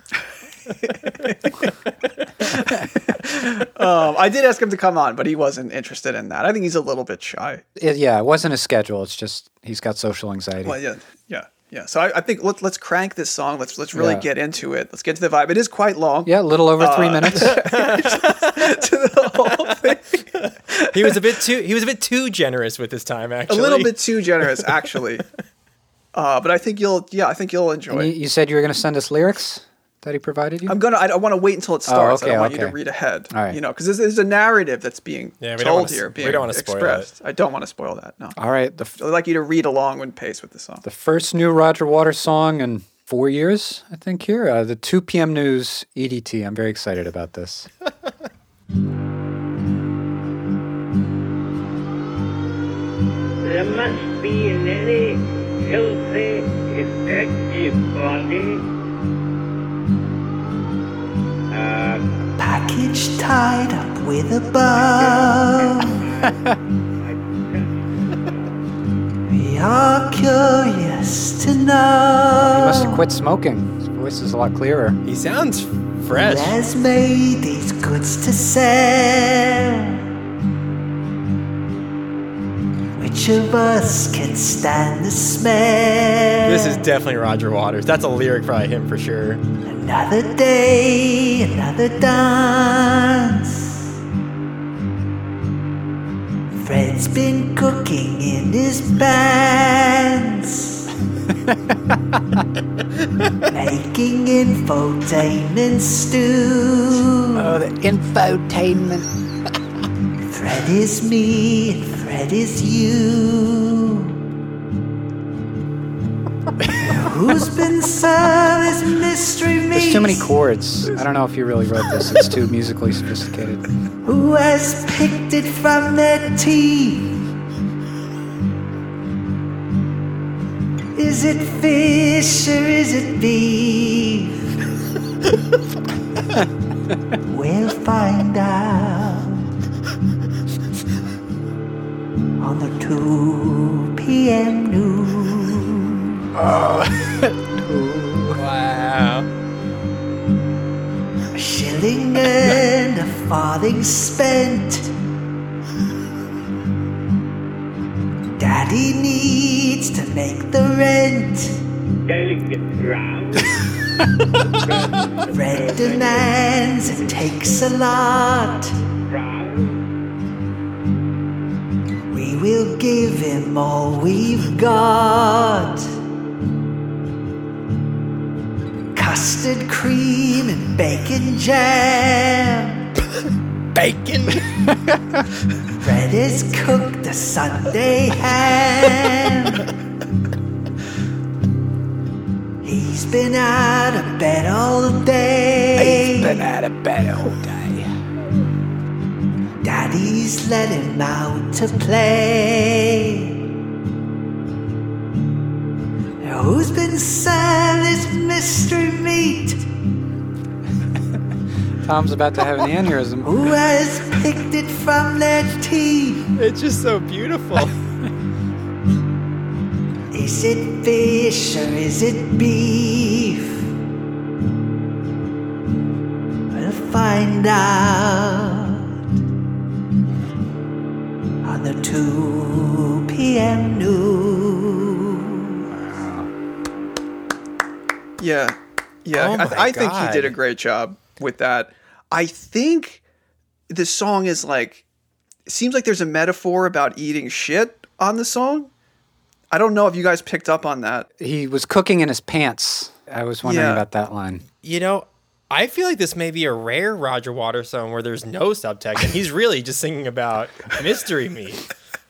I did ask him to come on, but he wasn't interested in that. I think he's a little bit shy. It wasn't a schedule. It's just he's got social anxiety. Well, yeah. So I think let's crank this song. Let's really Yeah. get into it. Let's get to the vibe. It is quite long. Yeah, a little over 3 minutes. To the whole thing. He was a bit too generous with his time. A Actually, little bit too generous, actually. But I think you'll enjoy And it. you said you were going to send us lyrics that he provided you? I want to wait until it starts. I okay, don't want you to okay. read ahead. All right. Because there's a narrative that's being Yeah, we don't told wanna- here, we being don't wanna spoil expressed. I don't want to spoil that. No. All right. I'd like you to read along when pace with the song. The first new Roger Waters song in 4 years, I think, here. The 2 p.m. News EDT. I'm very excited about this. There must be in any healthy, effective body Package tied up with a bow. We are curious to He know must have quit smoking. His voice is a lot clearer. he sounds fresh. who has made these goods to sell. Which of us can stand the smell? This is definitely Roger Waters. That's a lyric by him for sure. Another day, another dance. Fred's been cooking in his pants. Making infotainment stew. Oh, the infotainment. Fred is me, and Fred is you. Who's been served this mystery meat? There's too many chords. I don't know if you really wrote this. It's too musically sophisticated. Who has picked it from their teeth? Is it fish or is it beef? We'll find out on the 2 p.m. news. Wow. A shilling and a farthing spent. Daddy needs to make the rent. Delicate brown. Red demands it takes a lot. Brown. We will give him all we've got. Custard cream and bacon jam. Bacon. Bread is cooked a Sunday ham. He's been out of bed all day. out of bed all day. Daddy's let him out to play. Now who's been selling this mystery meat? Tom's about to have an aneurysm. Who has picked it from their teeth? It's just so beautiful. Is it fish or is it beef? We'll find out on the 2 p.m. news. Yeah. Yeah. Oh my I think he God. did a great job with that. I think the song is like, it seems like there's a metaphor about eating shit on the song. I don't know if you guys picked up on that. He was cooking in his pants. I was wondering Yeah. about that line. You know, I feel like this may be a rare Roger Waters song where there's no subtext and he's really just singing about mystery meat.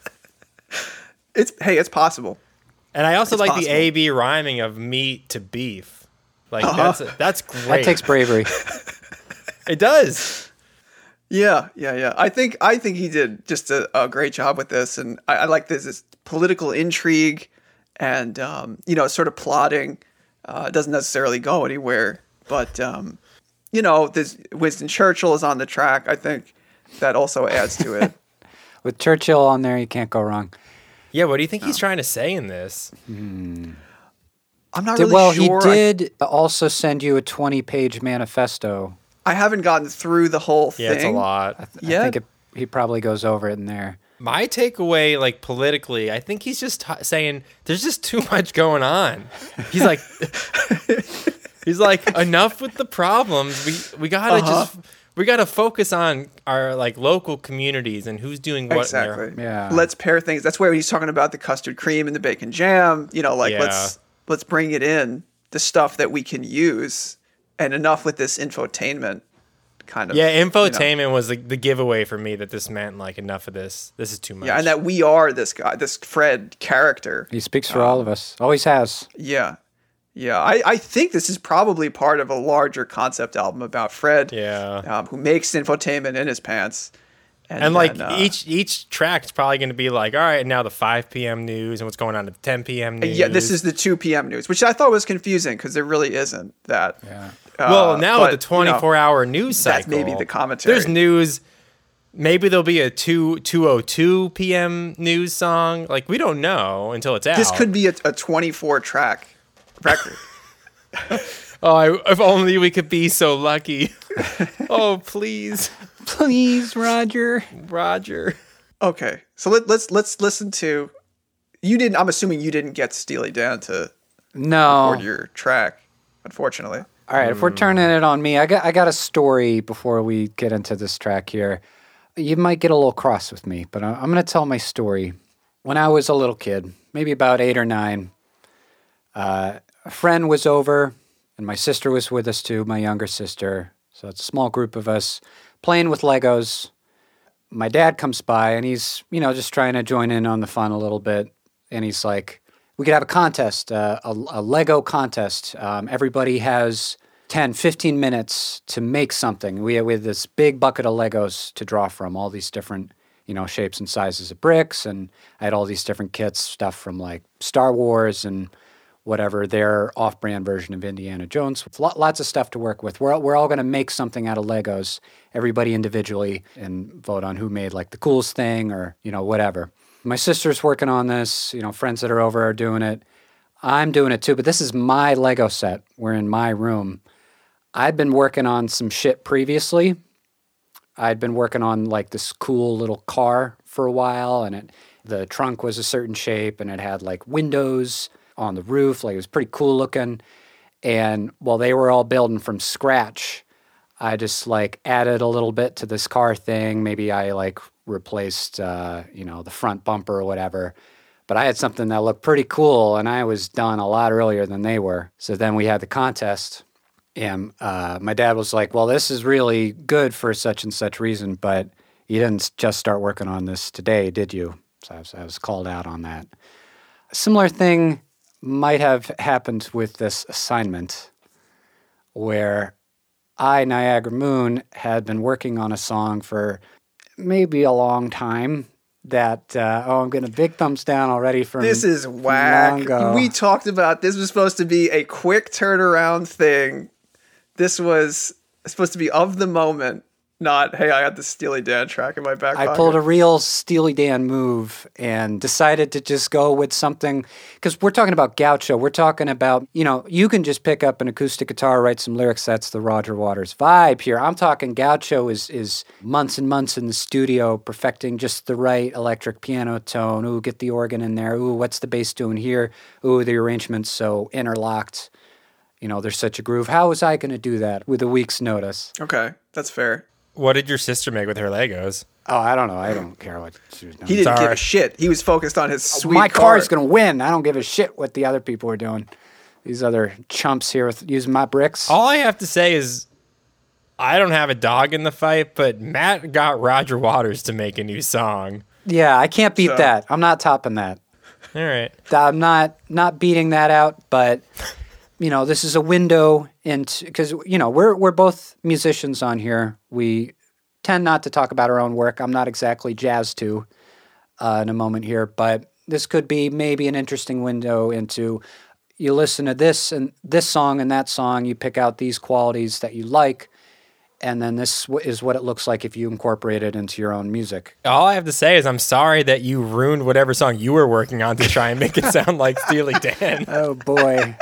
It's possible. And I also It's like possible. the A-B rhyming of meat to beef. Like that's great. That takes bravery. It does. Yeah. I think he did just a great job with this, and I like this political intrigue, and sort of plotting. It doesn't necessarily go anywhere, but this Winston Churchill is on the track. I think that also adds to it. With Churchill on there, you can't go wrong. Yeah, what do you think he's trying to say in this? I'm not really Well, sure. he did also send you a 20-page manifesto. I haven't gotten through the whole thing. Yeah, it's a lot. I Yeah. think he probably goes over it in there. My takeaway, like politically, I think he's just saying there's just too much going on. He's like, enough with the problems. We gotta we gotta focus on our like local communities and who's doing what. Exactly. Yeah. Let's pair things. That's where he's talking about the custard cream and the bacon jam. Yeah. Let's bring it in, the stuff that we can use, and enough with this infotainment kind of. Yeah, infotainment was the giveaway for me that this meant like enough of this. This is too much. Yeah, and that we are this guy, this Fred character. He speaks for all of us. Always has. Yeah. I think this is probably part of a larger concept album about Fred. Yeah. Who makes infotainment in his pants. And like then, each track is probably going to be like, all right, now the 5 p.m. news and what's going on at the 10 p.m. news. Yeah, this is the 2 p.m. news, which I thought was confusing because there really isn't that. Yeah. Well, now but, with the 24-hour news cycle, that's maybe the commentary. There's news. Maybe there'll be a 2:02 p.m. news song. Like we don't know until it's out. This could be a 24 track record. If only we could be so lucky. Oh, please, Please, Roger. Roger. Okay, so let's listen to. You didn't. I'm assuming you didn't get Steely Dan to No. record your track, unfortunately. All right, if we're turning it on me, I got a story before we get into this track here. You might get a little cross with me, but I'm going to tell my story. When I was a little kid, maybe about 8 or 9, a friend was over, and my sister was with us too, my younger sister. So it's a small group of us playing with Legos. My dad comes by, and he's, just trying to join in on the fun a little bit. And he's like, we could have a contest, a Lego contest. Everybody has 10, 15 minutes to make something. We have this big bucket of Legos to draw from, all these different, shapes and sizes of bricks. And I had all these different kits, stuff from like Star Wars and whatever, their off-brand version of Indiana Jones. Lots of stuff to work with. We're all going to make something out of Legos, everybody individually, and vote on who made like the coolest thing or, whatever. My sister's working on this. Friends that are over are doing it. I'm doing it too, but this is my Lego set. We're in my room. I'd been working on some shit previously. I'd been working on like this cool little car for a while, and the trunk was a certain shape, and it had like windows on the roof. Like, it was pretty cool looking. And while they were all building from scratch, I just like added a little bit to this car thing. Maybe I like replaced, the front bumper or whatever. But I had something that looked pretty cool, and I was done a lot earlier than they were. So then we had the contest, and my dad was like, well, this is really good for such and such reason, but you didn't just start working on this today, did you? So I was called out on that. A similar thing might have happened with this assignment, where I, Niagara Moon, had been working on a song for maybe a long time. That I'm getting a big thumbs down already from This is long whack. ago. We talked about this was supposed to be a quick turnaround thing. This was supposed to be of the moment, not, hey, I got the Steely Dan track in my back pocket. I pulled a real Steely Dan move and decided to just go with something, because we're talking about gaucho. We're talking about, you can just pick up an acoustic guitar, write some lyrics. That's the Roger Waters vibe here. I'm talking gaucho is months and months in the studio perfecting just the right electric piano tone. Ooh, get the organ in there. Ooh, what's the bass doing here? Ooh, the arrangement's so interlocked. There's such a groove. How was I going to do that with a week's notice? Okay, that's fair. What did your sister make with her Legos? Oh, I don't know. I don't care what she was doing. He didn't give Sorry. a shit. He was focused on his sweet My car. car's going to win. I don't give a shit what the other people are doing. These other chumps here with using my bricks. All I have to say is I don't have a dog in the fight, but Matt got Roger Waters to make a new song. Yeah, I can't beat So- that. I'm not topping that. All right. I'm not beating that out, but this is a window into, because we're both musicians on here. We tend not to talk about our own work. I'm not exactly jazzed to in a moment here, but this could be maybe an interesting window into, you listen to this and this song and that song, you pick out these qualities that you like, and then this is what it looks like if you incorporate it into your own music. All I have to say is I'm sorry that you ruined whatever song you were working on to try and make it sound like Steely Dan. Oh boy.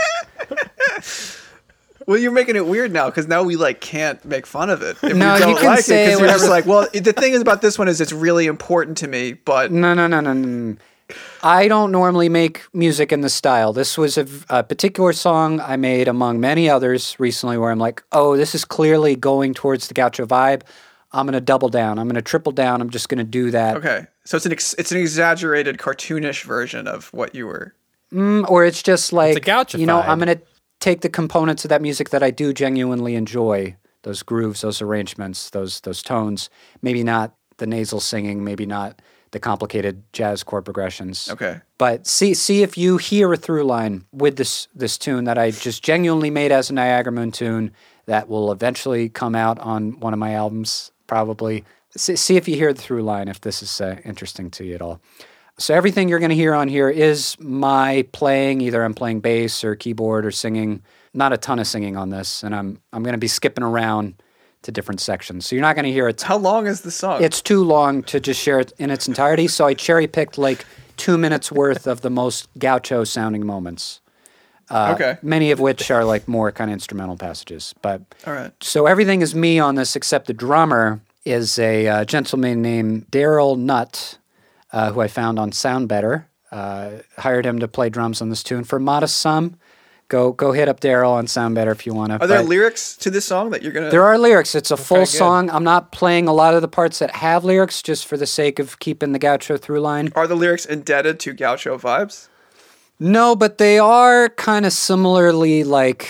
Well, you're making it weird now, because now we can't make fun of it. If No, we don't you can like say it, because you're just whatever- well, the thing is about this one is it's really important to me, but No. I don't normally make music in this style. This was a particular song I made among many others recently where I'm like, oh, this is clearly going towards the gaucho vibe. I'm going to double down. I'm going to triple down. I'm just going to do that. okay. So it's an exaggerated, cartoonish version of what you were. Or it's just like, It's a gaucho I'm vibe. going to take the components of that music that I do genuinely enjoy, those grooves, those arrangements, those tones, maybe not the nasal singing, maybe not the complicated jazz chord progressions. Okay. But see if you hear a through line with this tune that I just genuinely made as a Niagara Moon tune that will eventually come out on one of my albums, probably. See if you hear the through line, if this is interesting to you at all. So everything you're going to hear on here is my playing. Either I'm playing bass or keyboard or singing. Not a ton of singing on this, and I'm going to be skipping around to different sections. So you're not going to hear it. How long is the song? It's too long to just share it in its entirety, so I cherry-picked 2 minutes worth of the most gaucho-sounding moments. Okay. Many of which are more kind of instrumental passages. But All right. so everything is me on this, except the drummer is a gentleman named Daryl Nutt, who I found on Sound Better. Hired him to play drums on this tune for a modest sum. Go hit up Daryl on Sound Better if you want to. Are there lyrics to this song that you're gonna? There are lyrics. It's a full good. song. I'm not playing a lot of the parts that have lyrics just for the sake of keeping the gaucho through line. Are the lyrics indebted to gaucho vibes? No, but they are kind of similarly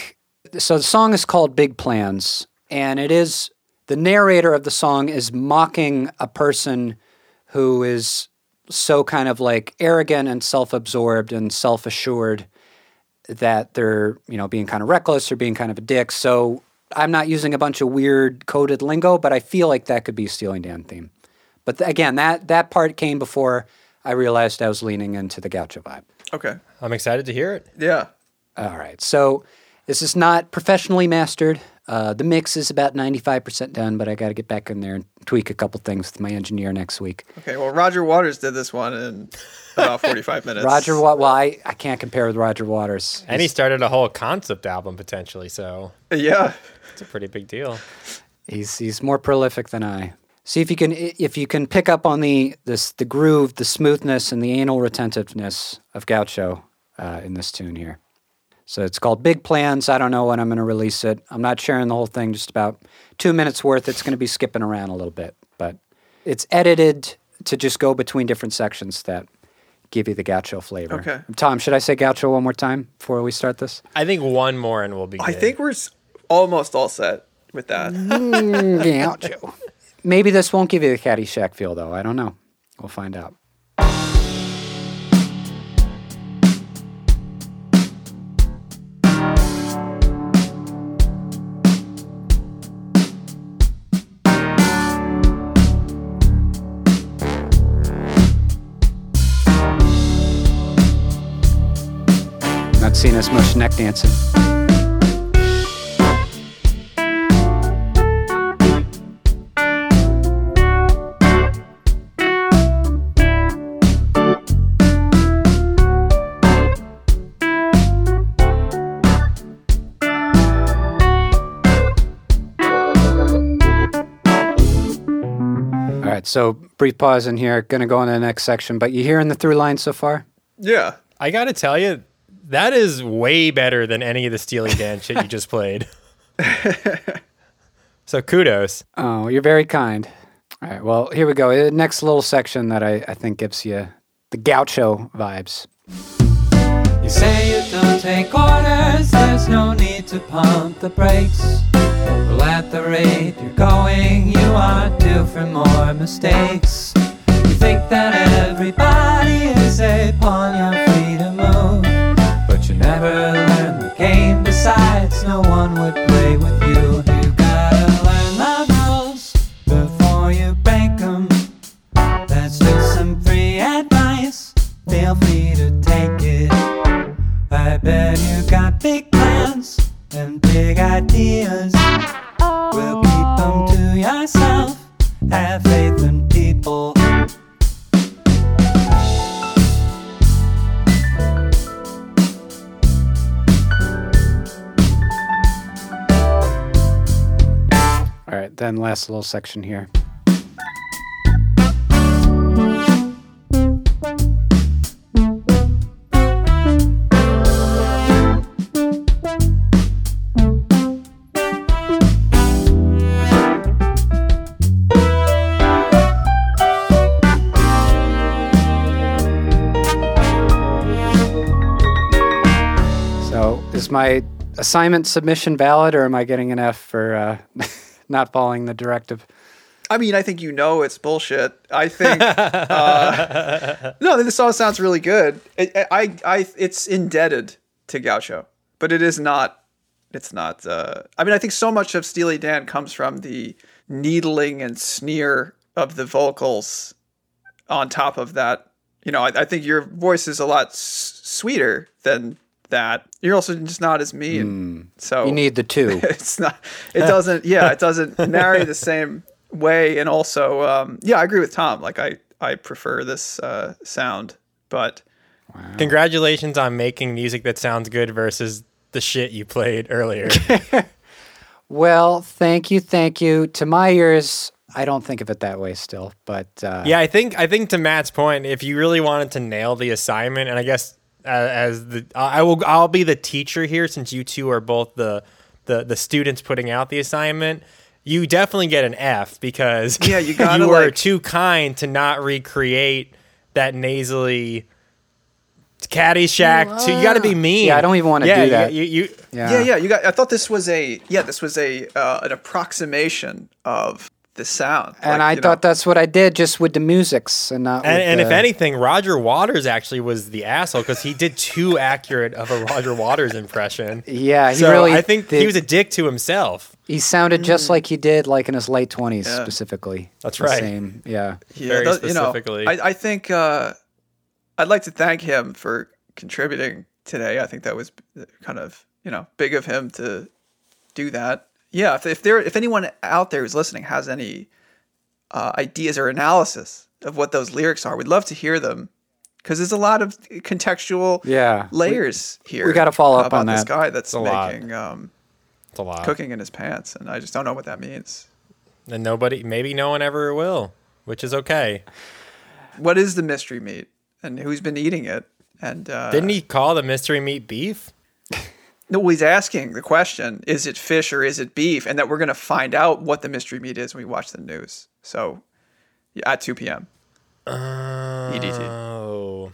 so the song is called Big Plans, and it is, the narrator of the song is mocking a person who is so kind of arrogant and self-absorbed and self-assured that they're, being kind of reckless or being kind of a dick. So I'm not using a bunch of weird coded lingo, but I feel like that could be a Steely Dan theme. But again, that part came before I realized I was leaning into the gaucho vibe. Okay. I'm excited to hear it. Yeah. All right. So this is not professionally mastered. The mix is about 95% done, but I got to get back in there and tweak a couple things with my engineer next week. Okay, well, Roger Waters did this one in about 45 minutes. I can't compare with Roger Waters. And he started a whole concept album potentially, so Yeah. it's a pretty big deal. He's more prolific than I. See if you can pick up on the groove, the smoothness, and the anal retentiveness of Gaucho in this tune here. So it's called Big Plans. I don't know when I'm going to release it. I'm not sharing the whole thing, just about 2 minutes worth. It's going to be skipping around a little bit, but it's edited to just go between different sections that give you the Gaucho flavor. Okay. Tom, should I say Gaucho one more time before we start this? I think one more and we'll be good. I think we're almost all set with that. Gaucho. Maybe this won't give you the Caddyshack feel, though. I don't know. We'll find out. Not seen as much neck dancing. All right, so brief pause in here. Going to go on to the next section, but you hearing the through line so far? Yeah. I got to tell you, that is way better than any of the Steely Dan shit you just played. So kudos. Oh, you're very kind. All right, well, here we go. Next little section that I think gives you the Gaucho vibes. You say you don't take orders, there's no need to pump the brakes. Well, at the rate you're going, you are due for more mistakes. You think that everybody is a pawn, you're free to move, but you never learn the game. Besides, no one would play with you. You gotta learn the rules before you break them. Let's do some free advice, feel free to take it. I bet you got big plans and big ideas. Well, keep them to yourself, have faith in people. All right, then last little section here. So is my assignment submission valid, or am I getting an F for not following the directive? I mean, I think it's bullshit. I think no, I think the song sounds really good. It's indebted to Gaucho, but it is not. It's not. I mean, I think so much of Steely Dan comes from the needling and sneer of the vocals. On top of that, I think your voice is a lot sweeter than that. You're also just not as mean. So You need the two. it's not. It doesn't. Yeah, it doesn't marry the same way. And also, I agree with Tom. Like I prefer this sound, but Congratulations on making music that sounds good versus the shit you played earlier. Well, thank you. To my ears, I don't think of it that way still, but Yeah, I think to Matt's point, if you really wanted to nail the assignment, and I guess I'll be the teacher here since you two are both the students putting out the assignment. You definitely get an F because you gotta, you were too kind to not recreate that nasally Caddyshack. You got to be mean. Yeah, I don't even want to do that. Yeah. You got. I thought this was an approximation of the sound, And I thought that's what I did, just with the musics and not. And with if anything, Roger Waters actually was the asshole because he did too accurate of a Roger Waters impression. Yeah, he so really. I think he was a dick to himself. He sounded just like he did, like in his late 20s, specifically. That's The right. Same. Yeah. Very specifically. I think I'd like to thank him for contributing today. I think that was kind of big of him to do that. Yeah, if anyone out there who's listening has any ideas or analysis of what those lyrics are, we'd love to hear them, because there's a lot of contextual layers here. We got to follow up about on this that. guy that's lot. making It's a lot. cooking in his pants, and I just don't know what that means. And maybe no one ever will, which is okay. What is the mystery meat, and who's been eating it? And Didn't he call the mystery meat beef? No, he's asking the question: is it fish or is it beef? And that we're going to find out what the mystery meat is when we watch the news. So, at 2 p.m. EDT. Oh,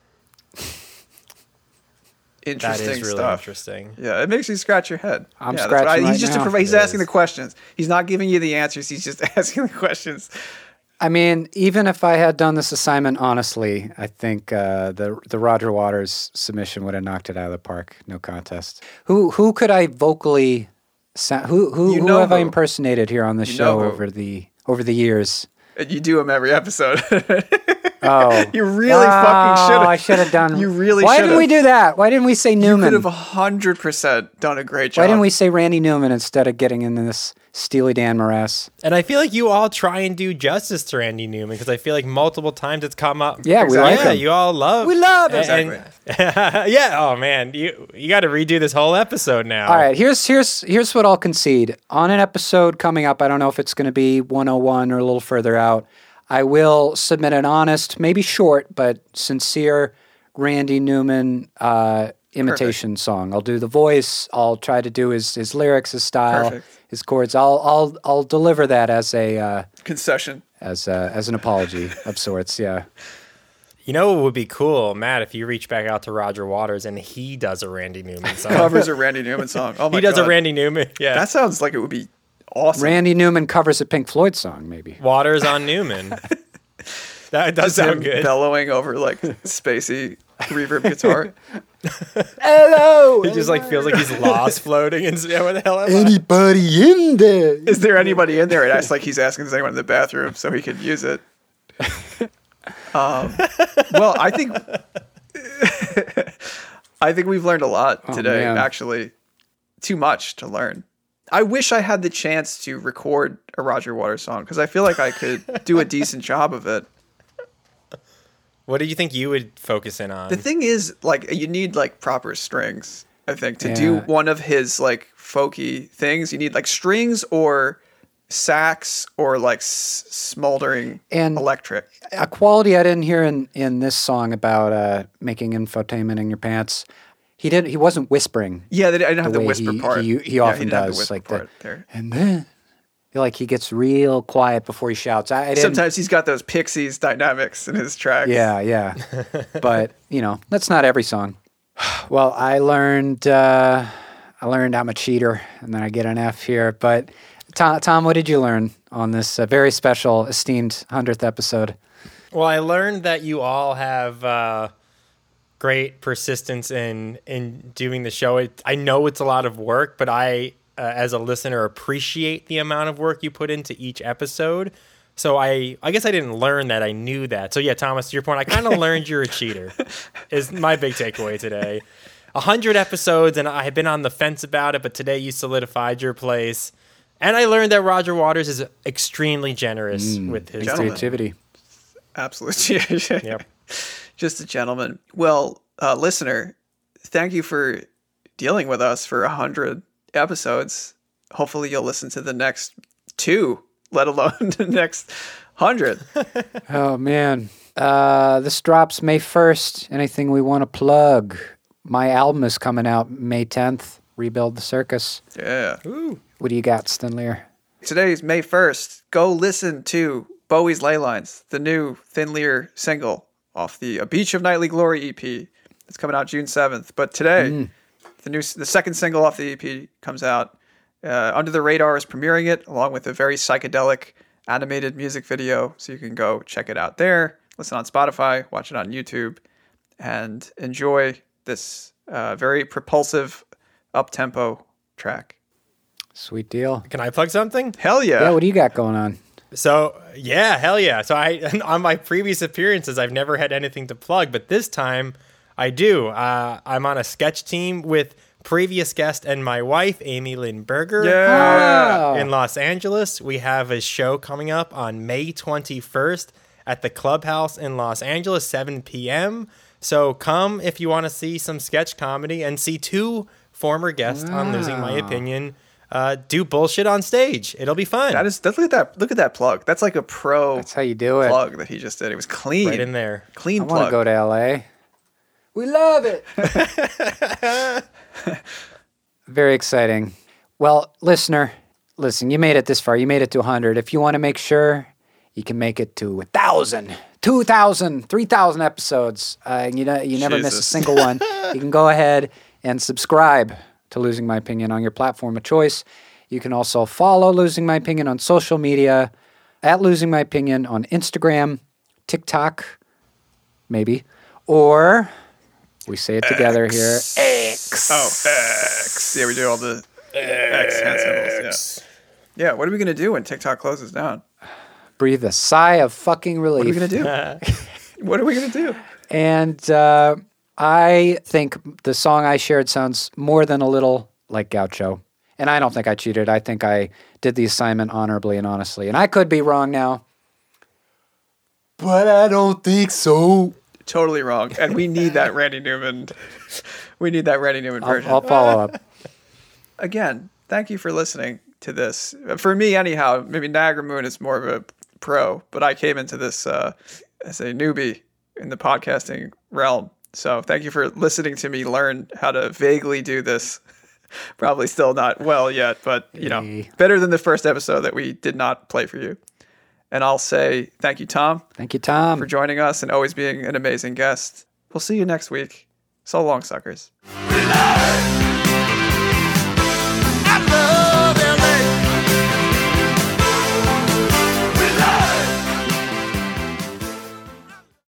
Interesting that is really stuff. interesting. Yeah, it makes you scratch your head. I'm that's scratching what right he's just now. he's It asking is. the questions. He's not giving you the answers. He's just asking the questions. I mean, even if I had done this assignment honestly, I think the Roger Waters submission would have knocked it out of the park. No contest. Who could I vocally? Who You know have I who. impersonated here on the You show know who. over the years? You do him every episode. Oh, You really fucking should have. I should have done. You really Why should didn't have. we do that? Why didn't we say You Newman? could have 100% done a great job. Why didn't we say Randy Newman instead of getting into this Steely Dan morass? And I feel like you all try and do justice to Randy Newman, because I feel like multiple times it's come up. Yeah, we like Yeah, him. you all love. We love him. Exactly. Yeah. Oh man, you got to redo this whole episode now. All right, here's what I'll concede. On an episode coming up, I don't know if it's going to be 101 or a little further out, I will submit an honest, maybe short, but sincere Randy Newman imitation song. I'll do the voice. I'll try to do his lyrics, his style, Perfect. his chords. I'll deliver that as a Concession. as an apology of sorts. Yeah. You know what would be cool, Matt, if you reach back out to Roger Waters and he does a Randy Newman song. Covers a Randy Newman song. Oh my He does God. a Randy Newman. Yeah. That sounds like it would be awesome. Randy Newman covers a Pink Floyd song, maybe. Waters on Newman. That does Just him sound good. bellowing over like spacey reverb guitar. Hello. He just like feels like he's lost floating and yeah, what the hell am I? Anybody in there? Is there anybody in there? It acts like he's asking is anyone in the bathroom so he could use it. Well, I think we've learned a lot today. man. Actually, too much to learn. I wish I had the chance to record a Roger Waters song, because I feel like I could do a decent job of it. What do you think you would focus in on? The thing is, like, you need like proper strings, I think, to do Yeah. one of his like folky things. You need like strings or sax or like smoldering And- electric. A quality I didn't hear in this song about making infotainment in your pants. He wasn't whispering. Yeah, I didn't have the way whisper part. He Yeah, often didn't have the does, whisper like part that. there. And then, like he gets real quiet before he shouts. I didn't. Sometimes he's got those Pixies dynamics in his tracks. Yeah. But that's not every song. Well, I learned I'm a cheater, and then I get an F here. But Tom, what did you learn on this very special, esteemed 100th episode? Well, I learned that you all have great persistence in doing the show. I know it's a lot of work, but I, as a listener, appreciate the amount of work you put into each episode. So I guess I didn't learn that. I knew that. So yeah, Thomas, to your point, I kind of learned you're a cheater is my big takeaway today. 100 episodes, and I had been on the fence about it, but today you solidified your place. And I learned that Roger Waters is extremely generous with his Gentleman. Creativity. Absolutely. Yep. Just a gentleman. Well, listener, thank you for dealing with us for 100 episodes. Hopefully you'll listen to the next 2, let alone the next 100. Oh man, this drops May 1st. Anything we want to plug? My album is coming out May 10th. Rebuild the Circus. Yeah. What do you got, Stenlier? Today is May 1st. Go listen to Bowie's Ley Lines, the new Thin Lear single off the A Beach of Nightly Glory EP. It's coming out June 7th. But today, the second single off the EP comes out. Under the Radar is premiering it, along with a very psychedelic animated music video. So you can go check it out there, listen on Spotify, watch it on YouTube, and enjoy this very propulsive, up-tempo track. Sweet deal. Can I plug something? Hell yeah. Yeah, what do you got going on? So yeah, hell yeah. So on my previous appearances, I've never had anything to plug, but this time I do. I'm on a sketch team with previous guest and my wife, Amy Lynn Berger. Yeah. In Los Angeles. We have a show coming up on May 21st at the Clubhouse in Los Angeles, 7 p.m. So come if you want to see some sketch comedy and see two former guests on Losing My Opinion do bullshit on stage. It'll be fun. Look at that plug. That's like a pro That's how you do it. plug that he just did. It was clean. Right in there. Clean I want to plug. go to LA. We love it. Very exciting. Well, listener, listen, you made it this far. You made it to 100. If you want to make sure you can make it to 1,000, 2,000, 3,000 episodes, you never miss a Jesus. single one, you can go ahead and subscribe to Losing My Opinion on your platform of choice. You can also follow Losing My Opinion on social media, at Losing My Opinion on Instagram, TikTok, maybe, or we say it together here, X. Oh, X. Yeah, we do all the X hand symbols. Yeah. Yeah, what are we going to do when TikTok closes down? Breathe a sigh of fucking relief. What are we going to do? What are we going to do? And I think the song I shared sounds more than a little like Gaucho. And I don't think I cheated. I think I did the assignment honorably and honestly. And I could be wrong now, but I don't think so. Totally wrong. And we need that Randy Newman. We need that Randy Newman version. I'll follow up. Again, thank you for listening to this. For me, anyhow, maybe Niagara Moon is more of a pro, but I came into this as a newbie in the podcasting realm. So thank you for listening to me learn how to vaguely do this. Probably still not well yet, but better than the first episode that we did not play for you. And I'll say thank you, Tom. Thank you, Tom. For joining us and always being an amazing guest. We'll see you next week. So long, suckers. Relax.